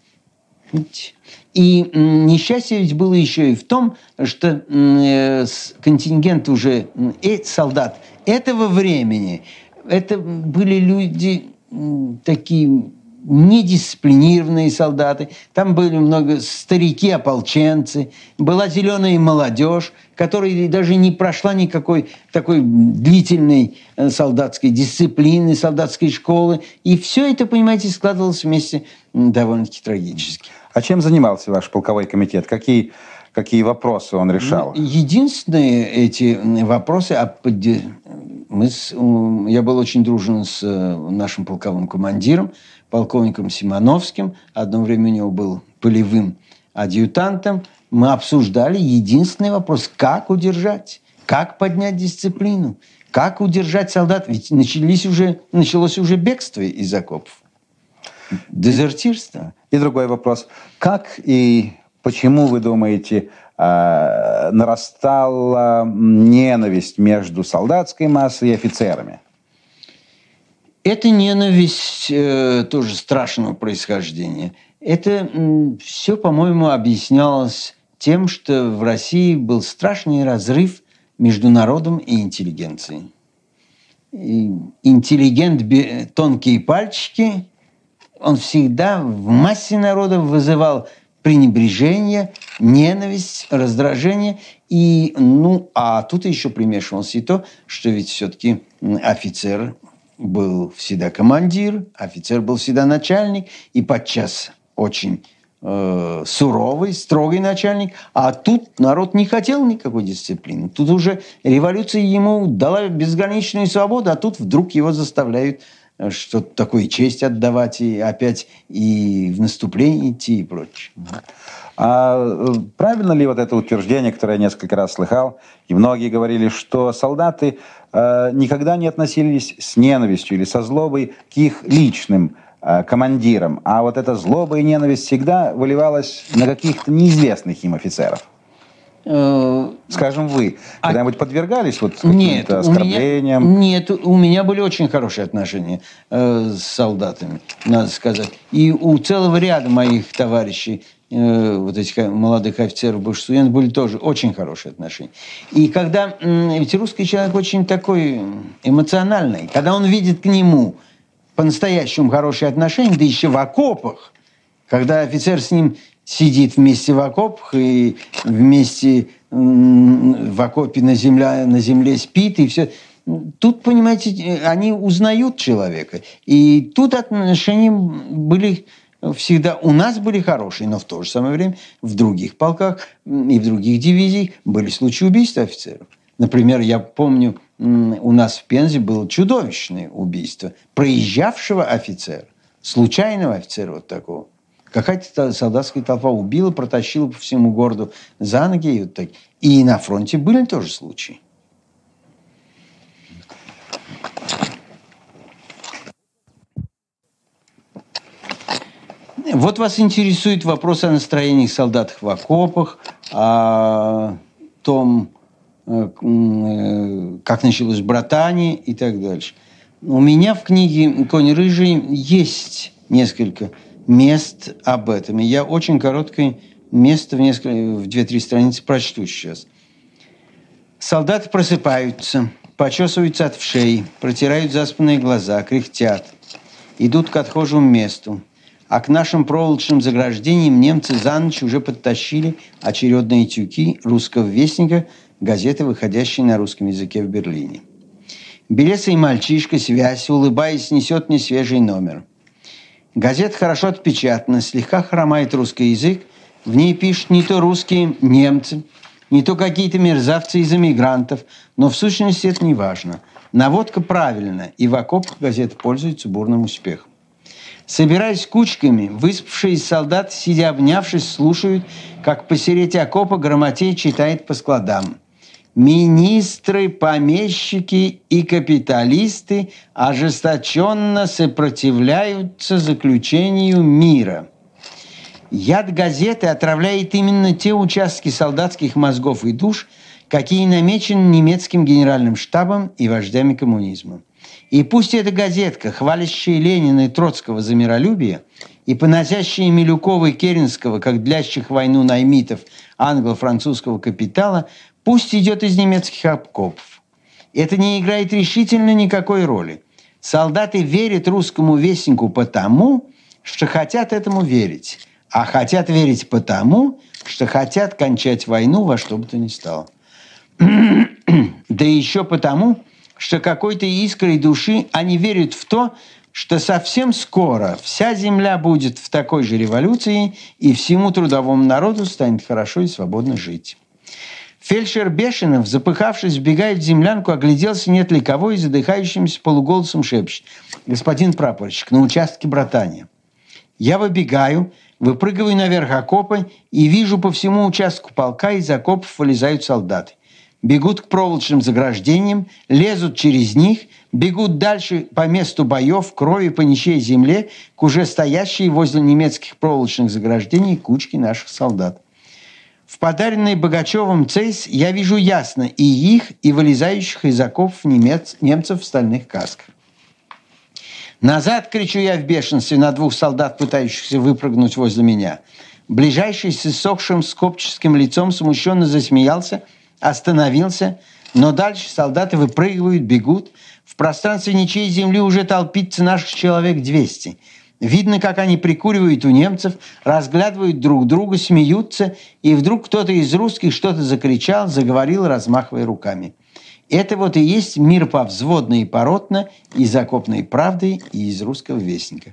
И несчастье ведь было еще и в том, что контингент уже солдат этого времени, это были люди такие недисциплинированные солдаты. Там были много старики-ополченцы. Была зеленая молодежь, которая даже не прошла никакой такой длительной солдатской дисциплины, солдатской школы. И все это, понимаете, складывалось вместе довольно-таки трагически. А чем занимался ваш полковой комитет? Какие, какие вопросы он решал? Единственные эти вопросы... Мы с, я был очень дружен с нашим полковым командиром, полковником Симоновским. Одно время у него был полевым адъютантом. Мы обсуждали единственный вопрос, как удержать, как поднять дисциплину, как удержать солдат. Ведь начались уже, началось уже бегство из окопов, дезертирство. И другой вопрос. Как и почему, вы думаете, нарастала ненависть между солдатской массой и офицерами? Эта ненависть э, тоже страшного происхождения. Это все, по-моему, объяснялось тем, что в России был страшный разрыв между народом и интеллигенцией. И интеллигент, тонкие пальчики, он всегда в массе народов вызывал пренебрежение, ненависть, раздражение. И, ну, а тут еще примешивалось и то, что ведь все-таки офицер был всегда командир, офицер был всегда начальник, и подчас очень э, суровый, строгий начальник. А тут народ не хотел никакой дисциплины. Тут уже революция ему дала безграничную свободу, а тут вдруг его заставляют что-то такое, честь отдавать, и опять и в наступление идти и прочее. А правильно ли вот это утверждение, которое я несколько раз слыхал, и многие говорили, что солдаты э, никогда не относились с ненавистью или со злобой к их личным э, командирам, а вот эта злоба и ненависть всегда выливалась на каких-то неизвестных им офицеров? Скажем, вы когда-нибудь подвергались вот каким-то оскорблениям? У меня, нет, у меня были очень хорошие отношения э, с солдатами, надо сказать. И у целого ряда моих товарищей, э, вот этих молодых офицеров, бывших студентов, были тоже очень хорошие отношения. И когда, э, ведь русский человек очень такой эмоциональный, когда он видит к нему по-настоящему хорошие отношения, да еще в окопах, когда офицер с ним сидит вместе в окопах и вместе в окопе на земле, на земле спит, и все. Тут, понимаете, они узнают человека. И тут отношения были всегда... У нас были хорошие, но в то же самое время в других полках и в других дивизиях были случаи убийства офицеров. Например, я помню, у нас в Пензе было чудовищное убийство проезжавшего офицера, случайного офицера вот такого. Какая-то солдатская толпа убила, протащила по всему городу за ноги. И, вот так. И на фронте были тоже случаи. Вот вас интересует вопрос о настроениях солдат в окопах, о том, как началось братание и так дальше. У меня в книге «Конь рыжий» есть несколько мест об этом. И я очень короткое место в, несколько, в две-три страницы прочту сейчас. Солдаты просыпаются, почесываются от вшей, протирают заспанные глаза, кряхтят, идут к отхожему месту. А к нашим проволочным заграждениям немцы за ночь уже подтащили очередные тюки русского вестника, газеты, выходящей на русском языке в Берлине. Белесый мальчишка, связь, улыбаясь, несет мне свежий номер. Газета хорошо отпечатана, слегка хромает русский язык. В ней пишут не то русские немцы, не то какие-то мерзавцы из эмигрантов, но в сущности это не важно. Наводка правильная, и в окопах газета пользуется бурным успехом. Собираясь кучками, выспавшиеся солдаты, сидя обнявшись, слушают, как посередине окопа грамотей читает по складам. Министры, помещики и капиталисты ожесточенно сопротивляются заключению мира. Яд газеты отравляет именно те участки солдатских мозгов и душ, какие намечены немецким генеральным штабом и вождями коммунизма. И пусть эта газетка, хвалящая Ленина и Троцкого за миролюбие, и поносящая Милюкова и Керенского, как длящих войну наймитов англо-французского капитала, пусть идет из немецких окопов. Это не играет решительно никакой роли. Солдаты верят русскому вестнику потому, что хотят этому верить. А хотят верить потому, что хотят кончать войну во что бы то ни стало. Да еще потому, что какой-то искрой души они верят в то, что совсем скоро вся земля будет в такой же революции, и всему трудовому народу станет хорошо и свободно жить. Фельдшер Бешенов, запыхавшись, вбегает в землянку, огляделся, нет ли кого, и задыхающимся полуголосом шепчет: «Господин прапорщик, на участке братания». Я выбегаю, выпрыгиваю наверх окопа и вижу по всему участку полка, из окопов вылезают солдаты. Бегут к проволочным заграждениям, лезут через них, бегут дальше по месту боев, крови по ничьей земле, к уже стоящей возле немецких проволочных заграждений кучке наших солдат. В подаренный Богачевым цейс я вижу ясно и их, и вылезающих из окопов немец, немцев в стальных касках. «Назад!» — кричу я в бешенстве на двух солдат, пытающихся выпрыгнуть возле меня. Ближайший с иссохшим скопческим лицом смущенно засмеялся, остановился, но дальше солдаты выпрыгивают, бегут. В пространстве ничьей земли уже толпится наших человек двести. Видно, как они прикуривают у немцев, разглядывают друг друга, смеются, и вдруг кто-то из русских что-то закричал, заговорил, размахивая руками. Это вот и есть мир повзводно и поротно, из окопной правды и из русского вестника.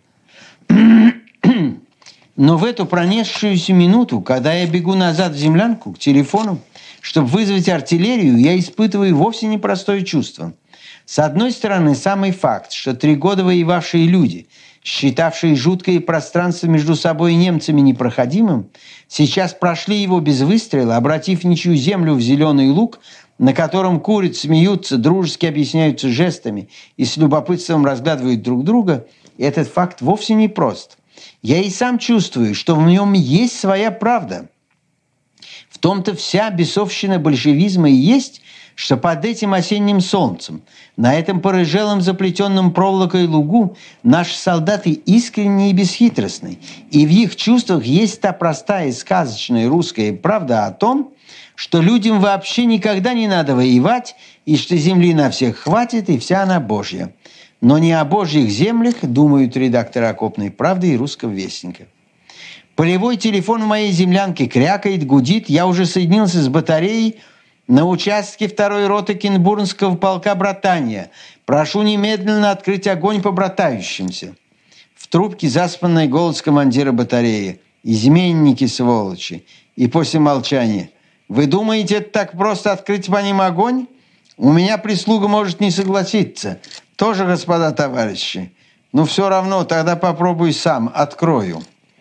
Но в эту пронесшуюся минуту, когда я бегу назад в землянку, к телефону, чтобы вызвать артиллерию, я испытываю вовсе непростое чувство. С одной стороны, самый факт, что три года воевавшие люди, считавшие жуткое пространство между собой и немцами непроходимым, сейчас прошли его без выстрела, обратив ничью землю в зеленый луг, на котором курят, смеются, дружески объясняются жестами и с любопытством разглядывают друг друга, этот факт вовсе не прост. Я и сам чувствую, что в нем есть своя правда. В том-то вся бесовщина большевизма и есть, что под этим осенним солнцем, на этом порыжелом заплетенном проволокой лугу, наши солдаты искренние и бесхитростны, и в их чувствах есть та простая и сказочная русская правда о том, что людям вообще никогда не надо воевать, и что земли на всех хватит, и вся она Божья. Но не о Божьих землях думают редакторы «Окопной правды» и «Русского вестника». Полевой телефон в моей землянке крякает, гудит. Я уже соединился с батареей на участке второй роты Кенбурнского полка «Братания». Прошу немедленно открыть огонь по братающимся. В трубке заспанный голос командира батареи. «Изменники, сволочи!» И после молчания. «Вы думаете, это так просто открыть по ним огонь? У меня прислуга может не согласиться. Тоже, господа товарищи. Но все равно, тогда попробую сам, открою».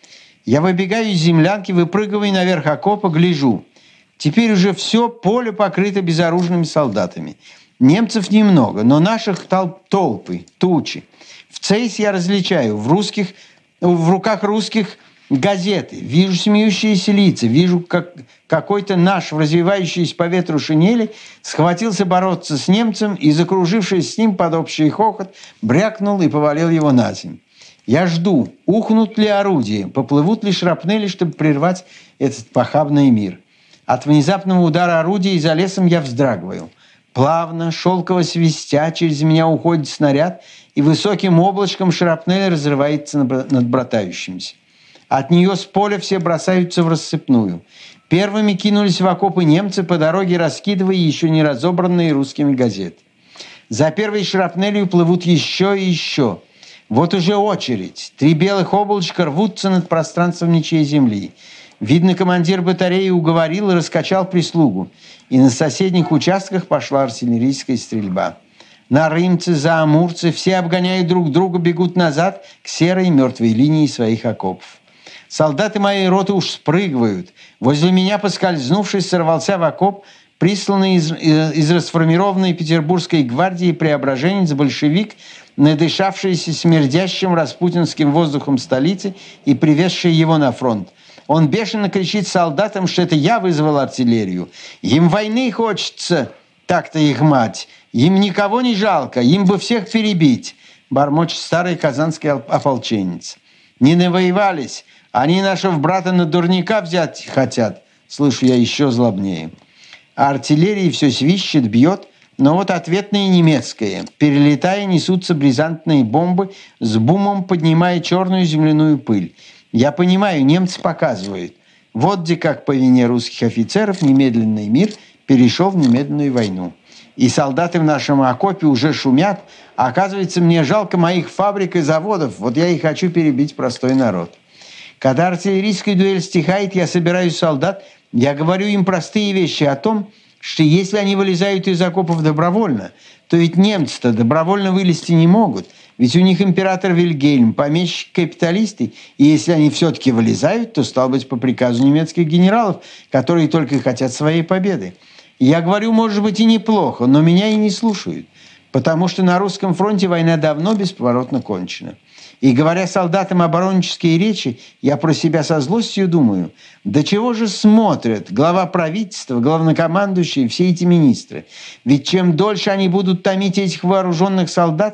Я выбегаю из землянки, выпрыгиваю наверх окопа, гляжу. Теперь уже все поле покрыто безоружными солдатами. Немцев немного, но наших толп, толпы, тучи. В цейс я различаю, в, русских, в руках русских газеты, вижу смеющиеся лица, вижу, как какой-то наш в развивающейся по ветру шинели схватился бороться с немцем и, закружившись с ним под общий хохот, брякнул и повалил его на землю. Я жду, ухнут ли орудия, поплывут ли шрапнели, чтобы прервать этот похабный мир. От внезапного удара орудия за лесом я вздрагиваю. Плавно, шелково свистя, через меня уходит снаряд, и высоким облачком шрапнель разрывается над братающимся. От нее с поля все бросаются в рассыпную. Первыми кинулись в окопы немцы, по дороге раскидывая еще не разобранные русскими газеты. За первой шрапнелью плывут еще и еще. Вот уже очередь. Три белых облачка рвутся над пространством ничьей земли. Видно, командир батареи уговорил и раскачал прислугу. И на соседних участках пошла артиллерийская стрельба. Нарымцы, заамурцы, все обгоняют друг друга, бегут назад к серой мертвой линии своих окопов. Солдаты моей роты уж спрыгивают. Возле меня, поскользнувшись, сорвался в окоп присланный из, из расформированной петербургской гвардии преображенец-большевик, надышавшийся смердящим распутинским воздухом столицы и привезший его на фронт. Он бешено кричит солдатам, что это я вызвал артиллерию. Им войны хочется, так-то их мать. Им никого не жалко, им бы всех перебить. Бормочет старый казанский ополченец. Не навоевались, они нашего брата на дурника взять хотят. Слышу я еще злобнее. А артиллерия все свищет, бьет. Но вот ответные немецкие. Перелетая, несутся бризантные бомбы, с бумом поднимая черную земляную пыль. Я понимаю, немцы показывают. Вот где как по вине русских офицеров немедленный мир перешел в немедленную войну. И солдаты в нашем окопе уже шумят. А оказывается, мне жалко моих фабрик и заводов. Вот я и хочу перебить простой народ. Когда артиллерийская дуэль стихает, я собираю солдат. Я говорю им простые вещи о том, что если они вылезают из окопов добровольно, то ведь немцы-то добровольно вылезти не могут. Ведь у них император Вильгельм, помещики-капиталисты, и если они все-таки вылезают, то, стало быть, по приказу немецких генералов, которые только и хотят своей победы. Я говорю, может быть, и неплохо, но меня и не слушают, потому что на русском фронте война давно бесповоротно кончена. И говоря солдатам оборонческие речи, я про себя со злостью думаю, до чего же смотрят глава правительства, главнокомандующие, все эти министры. Ведь чем дольше они будут томить этих вооруженных солдат,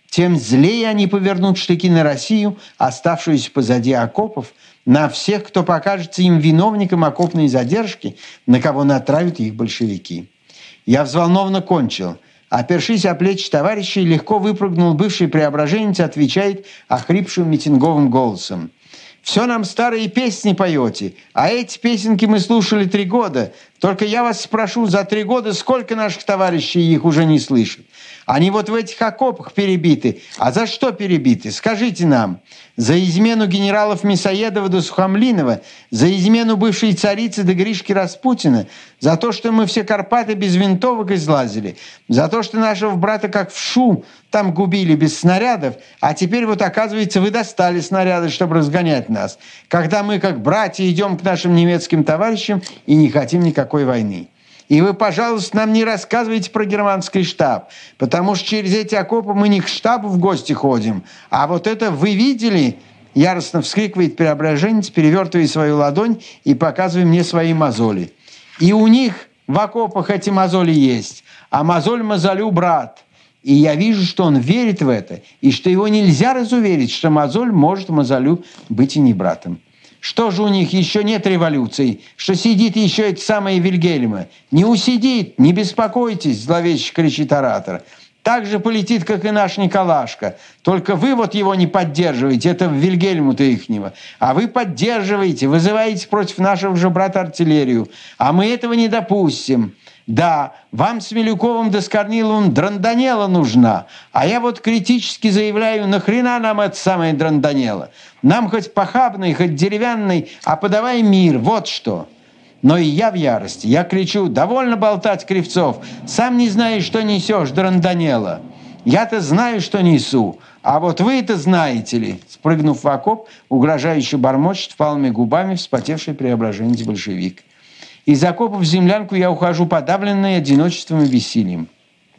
тем злее они повернут штыки на Россию, оставшуюся позади окопов, на всех, кто покажется им виновником окопной задержки, на кого натравят их большевики. Я взволнованно кончил. Опершись о плечи товарищей, легко выпрыгнул бывший преображенец, отвечает охрипшим митинговым голосом. «Все нам старые песни поете, а эти песенки мы слушали три года. Только я вас спрошу, за три года сколько наших товарищей их уже не слышат? Они вот в этих окопах перебиты. А за что перебиты? Скажите нам. За измену генералов Мясоедова до Сухомлинова, за измену бывшей царицы до Гришки Распутина, за то, что мы все Карпаты без винтовок излазили, за то, что нашего брата как вшу там губили без снарядов, а теперь вот, оказывается, вы достали снаряды, чтобы разгонять нас, когда мы, как братья, идем к нашим немецким товарищам и не хотим никакой войны. И вы, пожалуйста, нам не рассказывайте про германский штаб, потому что через эти окопы мы не к штабу в гости ходим, а вот это вы видели?» Яростно вскрикивает преображенец, перевертывая свою ладонь и показывая мне свои мозоли. И у них в окопах эти мозоли есть, а мозоль мозолю брат. И я вижу, что он верит в это, и что его нельзя разуверить, что мозоль может мозолю быть и не братом. Что же у них еще нет революции, что сидит еще это самое Вильгельма? Не усидит, не беспокойтесь, зловеще кричит оратор. Так же полетит, как и наш Николашка. Только вы вот его не поддерживаете, это Вильгельму-то ихнего. А вы поддерживаете, вызываете против нашего же брата артиллерию. А мы этого не допустим. Да, вам с Милюковым да с Корниловым Дранданела нужна. А я вот критически заявляю, нахрена нам это самое Дранданела? Нам хоть похабный, хоть деревянный, а подавай мир, вот что. Но и я в ярости. Я кричу: довольно болтать, Кривцов. Сам не знаешь, что несешь, Дранданела. Я-то знаю, что несу. А вот вы-то знаете ли? Спрыгнув в окоп, угрожающе бормочет впалыми губами вспотевший преображенец-большевик. Из окопа в землянку я ухожу подавленный одиночеством и бессилием.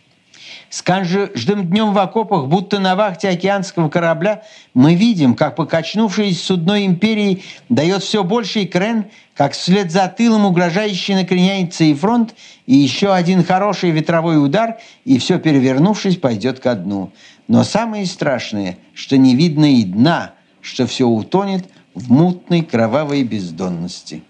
С каждым днем в окопах, будто на вахте океанского корабля, мы видим, как покачнувшаяся судной империи дает все больший крен, как вслед за тылом угрожающе накреняется и фронт, и еще один хороший ветровой удар, и все, перевернувшись, пойдет ко дну. Но самое страшное, что не видно и дна, что все утонет в мутной кровавой бездонности.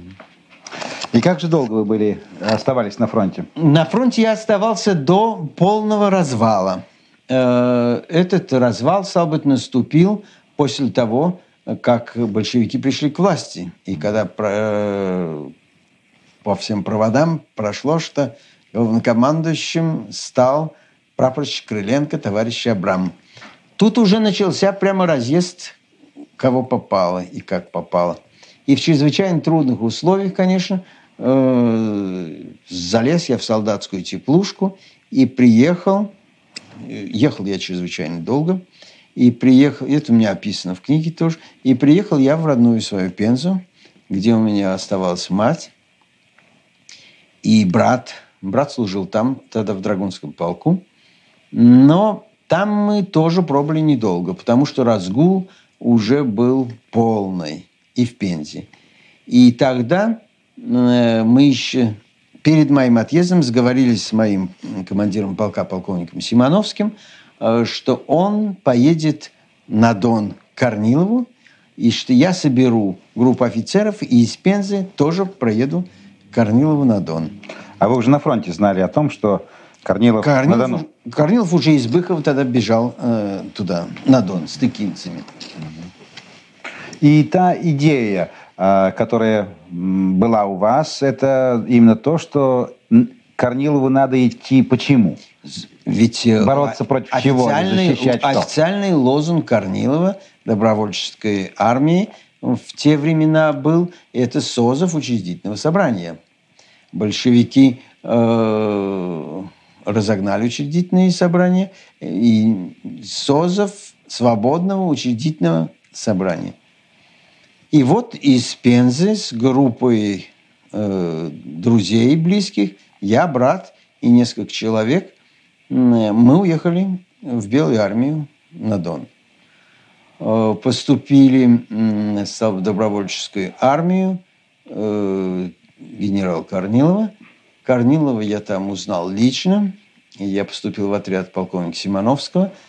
И как же долго вы были, оставались на фронте? На фронте я оставался до полного развала. Этот развал, стал быть, наступил после того, как большевики пришли к власти. И когда по всем проводам прошло, что главнокомандующим стал прапорщик Крыленко, товарищ Абрам. Тут уже начался прямо разъезд, кого попало и как попало. И в чрезвычайно трудных условиях, конечно, залез я в солдатскую теплушку и приехал, ехал я чрезвычайно долго, и приехал, это у меня описано в книге тоже, и приехал я в родную свою Пензу, где у меня оставалась мать и брат. Брат служил там, тогда в Драгунском полку, но там мы тоже пробыли недолго, потому что разгул уже был полный и в Пензе. И тогда мы еще перед моим отъездом сговорились с моим командиром полка, полковником Симоновским, что он поедет на Дон к Корнилову, и что я соберу группу офицеров и из Пензы тоже проеду к Корнилову на Дон. А вы уже на фронте знали о том, что Корнилов, Корнилов на Дону? Корнилов уже из Быхова тогда бежал э, туда, на Дон, с тыкинцами. И та идея, которая была у вас, это именно то, что Корнилову надо идти. Почему? Ведь бороться против чего? Защищать что? Официальный лозунг Корнилова, добровольческой армии, в те времена был, это созыв учредительного собрания. Большевики э, разогнали учредительные собрания и созыв свободного учредительного собрания. И вот из Пензы с группой э, друзей близких, я, брат и несколько человек, э, мы уехали в Белую армию на Дон. Э, поступили э, в добровольческую армию э, генерала Корнилова. Корнилова я там узнал лично. И я поступил в отряд полковника Симоновского.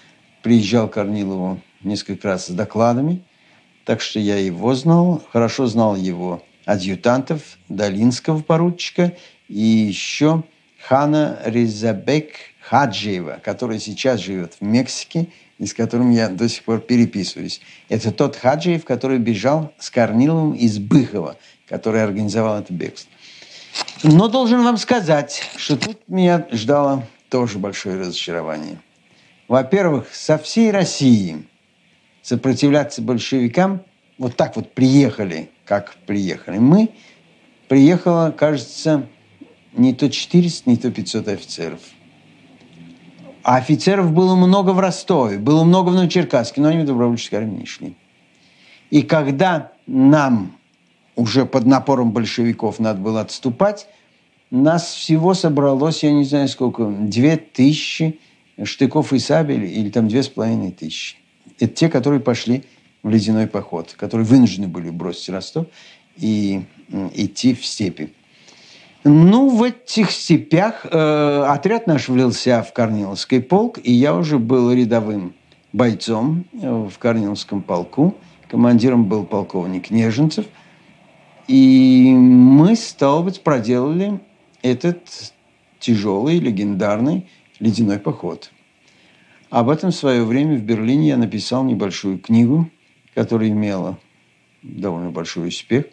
приезжал к Корнилову несколько раз с докладами, так что я его знал, хорошо знал его адъютантов, Долинского поручика и еще Хана Резабек Хаджиева, который сейчас живет в Мексике и с которым я до сих пор переписываюсь. Это тот Хаджиев, который бежал с Корниловым из Быхова, который организовал это бегство. Но должен вам сказать, что тут меня ждало тоже большое разочарование. Во-первых, со всей России сопротивляться большевикам вот так вот приехали, как приехали мы. Приехало, кажется, не то четыреста, не то пятьсот офицеров. А офицеров было много в Ростове, было много в Новочеркасске, но они в добровольческой армии не шли. И когда нам уже под напором большевиков надо было отступать, нас всего собралось, я не знаю сколько, две тысячи штыков и сабель, или там две с половиной тысячи. Это те, которые пошли в ледяной поход, которые вынуждены были бросить Ростов и идти в степи. Ну, в этих степях э, отряд наш влился в Корниловский полк, и я уже был рядовым бойцом в Корниловском полку. Командиром был полковник Неженцев. И мы, стало быть, проделали этот тяжелый, легендарный ледяной поход. Об этом в свое время в Берлине я написал небольшую книгу, которая имела довольно большой успех.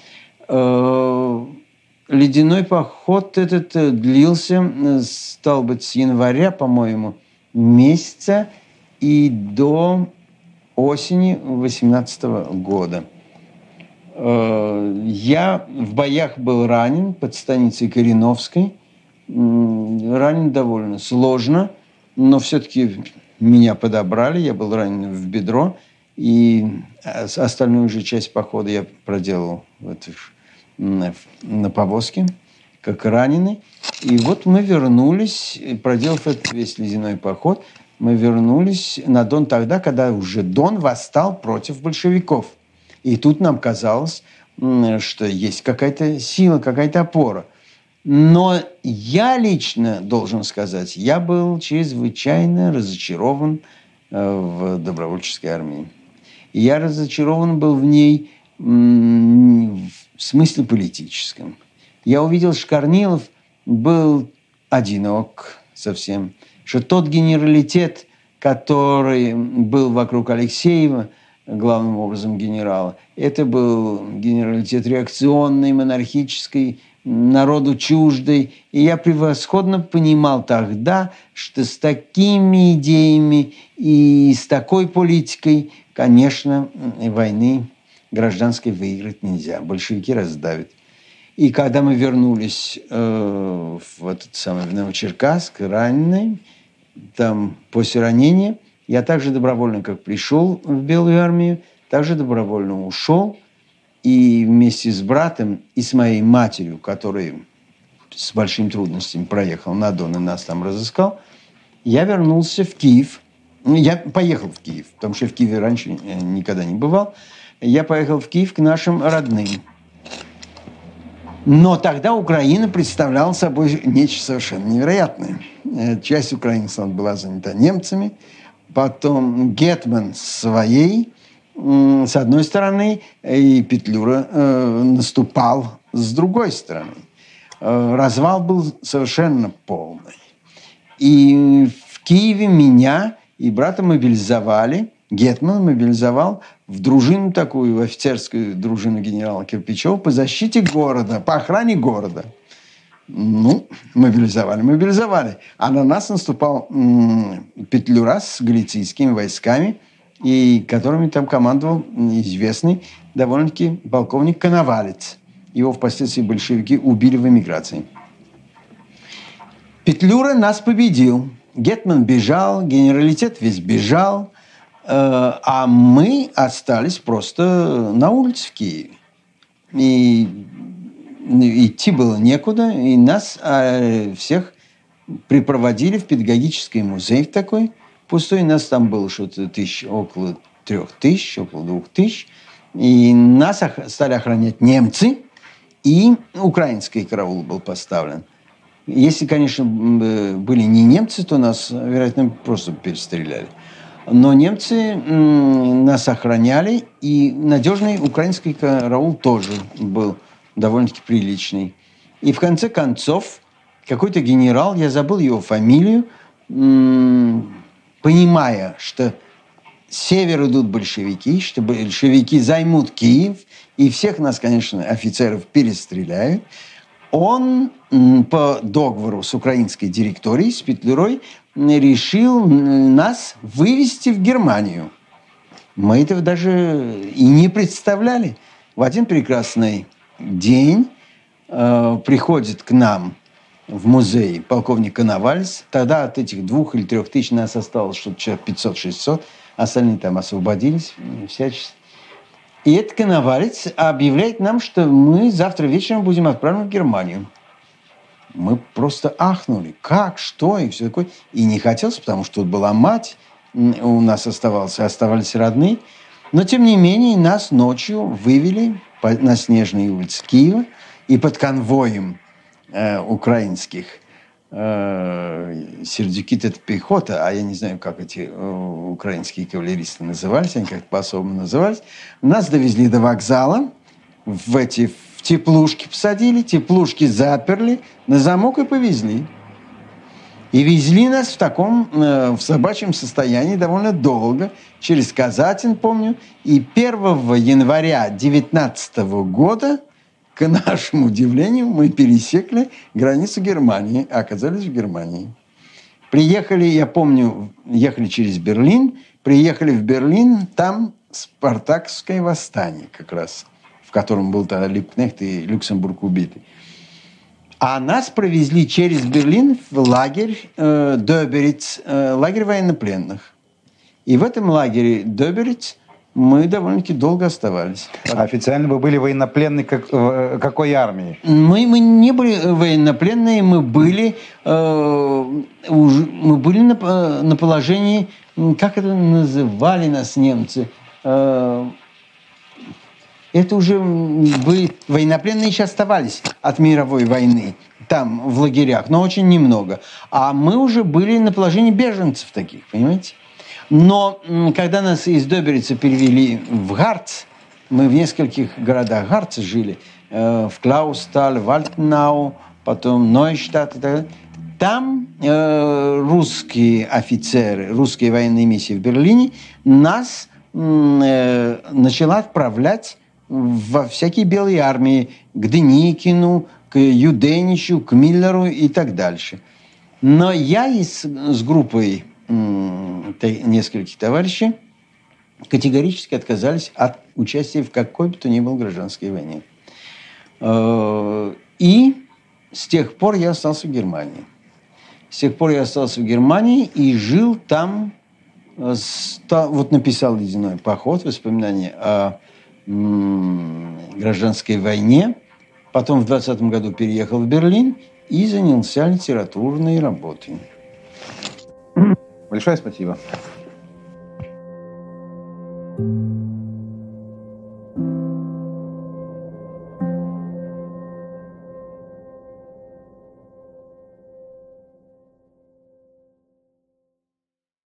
Ледяной поход этот длился, стал быть, с января, по-моему, месяца и до осени восемнадцатого года. Я в боях был ранен под станицей Кореновской. Ранен довольно сложно, но все-таки меня подобрали. Я был ранен в бедро. И остальную же часть похода я проделал в этих, на, на повозке, как раненый. И вот мы вернулись, проделав этот весь ледяной поход, мы вернулись на Дон тогда, когда уже Дон восстал против большевиков. И тут нам казалось, что есть какая-то сила, какая-то опора. Но я лично, должен сказать, я был чрезвычайно разочарован в добровольческой армии. Я разочарован был в ней в смысле политическом. Я увидел, что Корнилов был одинок совсем, что тот генералитет, который был вокруг Алексеева, главным образом генерала, это был генералитет реакционный, монархический, народу чуждый. И я превосходно понимал тогда, что с такими идеями и с такой политикой, конечно, войны гражданской выиграть нельзя. Большевики раздавят. И когда мы вернулись э, в этот самый в Новочеркасск, раненый, там после ранения, я также добровольно, как пришел в Белую армию, также добровольно ушел. И вместе с братом и с моей матерью, который с большими трудностями проехал на Дон и нас там разыскал, я вернулся в Киев. Я поехал в Киев, потому что в Киеве раньше никогда не бывал. Я поехал в Киев к нашим родным. Но тогда Украина представляла собой нечто совершенно невероятное. Часть Украины была занята немцами, потом гетман своей, с одной стороны, и Петлюра э, наступал с другой стороны. Э, развал был совершенно полный. И в Киеве меня и брата мобилизовали, гетман мобилизовал в дружину такую, в офицерскую дружину генерала Кирпичева по защите города, по охране города. Ну, мобилизовали, мобилизовали. А на нас наступал м- Петлюра с галицийскими войсками, и которыми там командовал известный довольно-таки полковник Коновалец. Его впоследствии большевики убили в эмиграции. Петлюра нас победил. Гетман бежал, генералитет весь бежал, э, а мы остались просто на улице в Киеве. И идти было некуда, и нас э, всех припроводили в педагогический музей такой, пустой. Нас там было что-то тысяч, около трех тысяч, около двух тысяч. И нас стали охранять немцы, и украинский караул был поставлен. Если, конечно, были не немцы, то нас, вероятно, просто перестреляли. Но немцы нас охраняли, и надежный украинский караул тоже был довольно-таки приличный. И в конце концов какой-то генерал, я забыл его фамилию, понимая, что с севера идут большевики, что большевики займут Киев, и всех нас, конечно, офицеров перестреляют, он по договору с украинской директорией, с Петлюрой, решил нас вывести в Германию. Мы этого даже и не представляли. В один прекрасный день э, приходит к нам в музей полковник Коновалец. Тогда от этих двух или трех тысяч нас осталось что-то человек пятьсот-шестьсот. Остальные там освободились всячески. И этот Коновалец объявляет нам, что мы завтра вечером будем отправлены в Германию. Мы просто ахнули. Как? Что? И все такое. И не хотелось, потому что тут была мать, у нас оставался, оставались родные. Но, тем не менее, нас ночью вывели на Снежные улицы Киева. И под конвоем э, украинских э, сердюки, это пехота, а я не знаю, как эти э, украинские кавалеристы назывались, они как-то по-особому назывались, нас довезли до вокзала, в эти в теплушки посадили, теплушки заперли, на замок и повезли. И везли нас в таком, э, в собачьем состоянии довольно долго, через Казатин, помню. И первого января девятнадцатого года, к нашему удивлению, мы пересекли границу Германии, оказались в Германии. Приехали, я помню, ехали через Берлин, приехали в Берлин, там Спартаковское восстание как раз, в котором был тогда Липкнехт и Люксембург убиты. А нас провезли через Берлин в лагерь э, Дёбериц, э, лагерь военнопленных. И в этом лагере Дёбериц мы довольно-таки долго оставались. А официально вы были военнопленны как, в какой армии? Мы, мы не были военнопленные, мы были, э, уже, мы были на, на положении, как это называли нас немцы, э, это уже вы, военнопленные еще оставались от мировой войны там, в лагерях, но очень немного. А мы уже были на положении беженцев таких, понимаете? Но когда нас из Дёберица перевели в Гарц, мы в нескольких городах Гарца жили, э, в Клаусталь, Вальтнау, потом Нойштадт и так далее. Там э, русские офицеры, русские военные миссии в Берлине нас э, начала отправлять во всякие белые армии, к Деникину, к Юденичу, к Миллеру и так дальше. Но я и с, с группой м, нескольких товарищей категорически отказались от участия в какой бы то ни было гражданской войне. И с тех пор я остался в Германии. С тех пор я остался в Германии и жил там, вот написал «Ледяной поход», воспоминания о гражданской войне. Потом в двадцатом году переехал в Берлин и занялся литературной работой. Большое спасибо.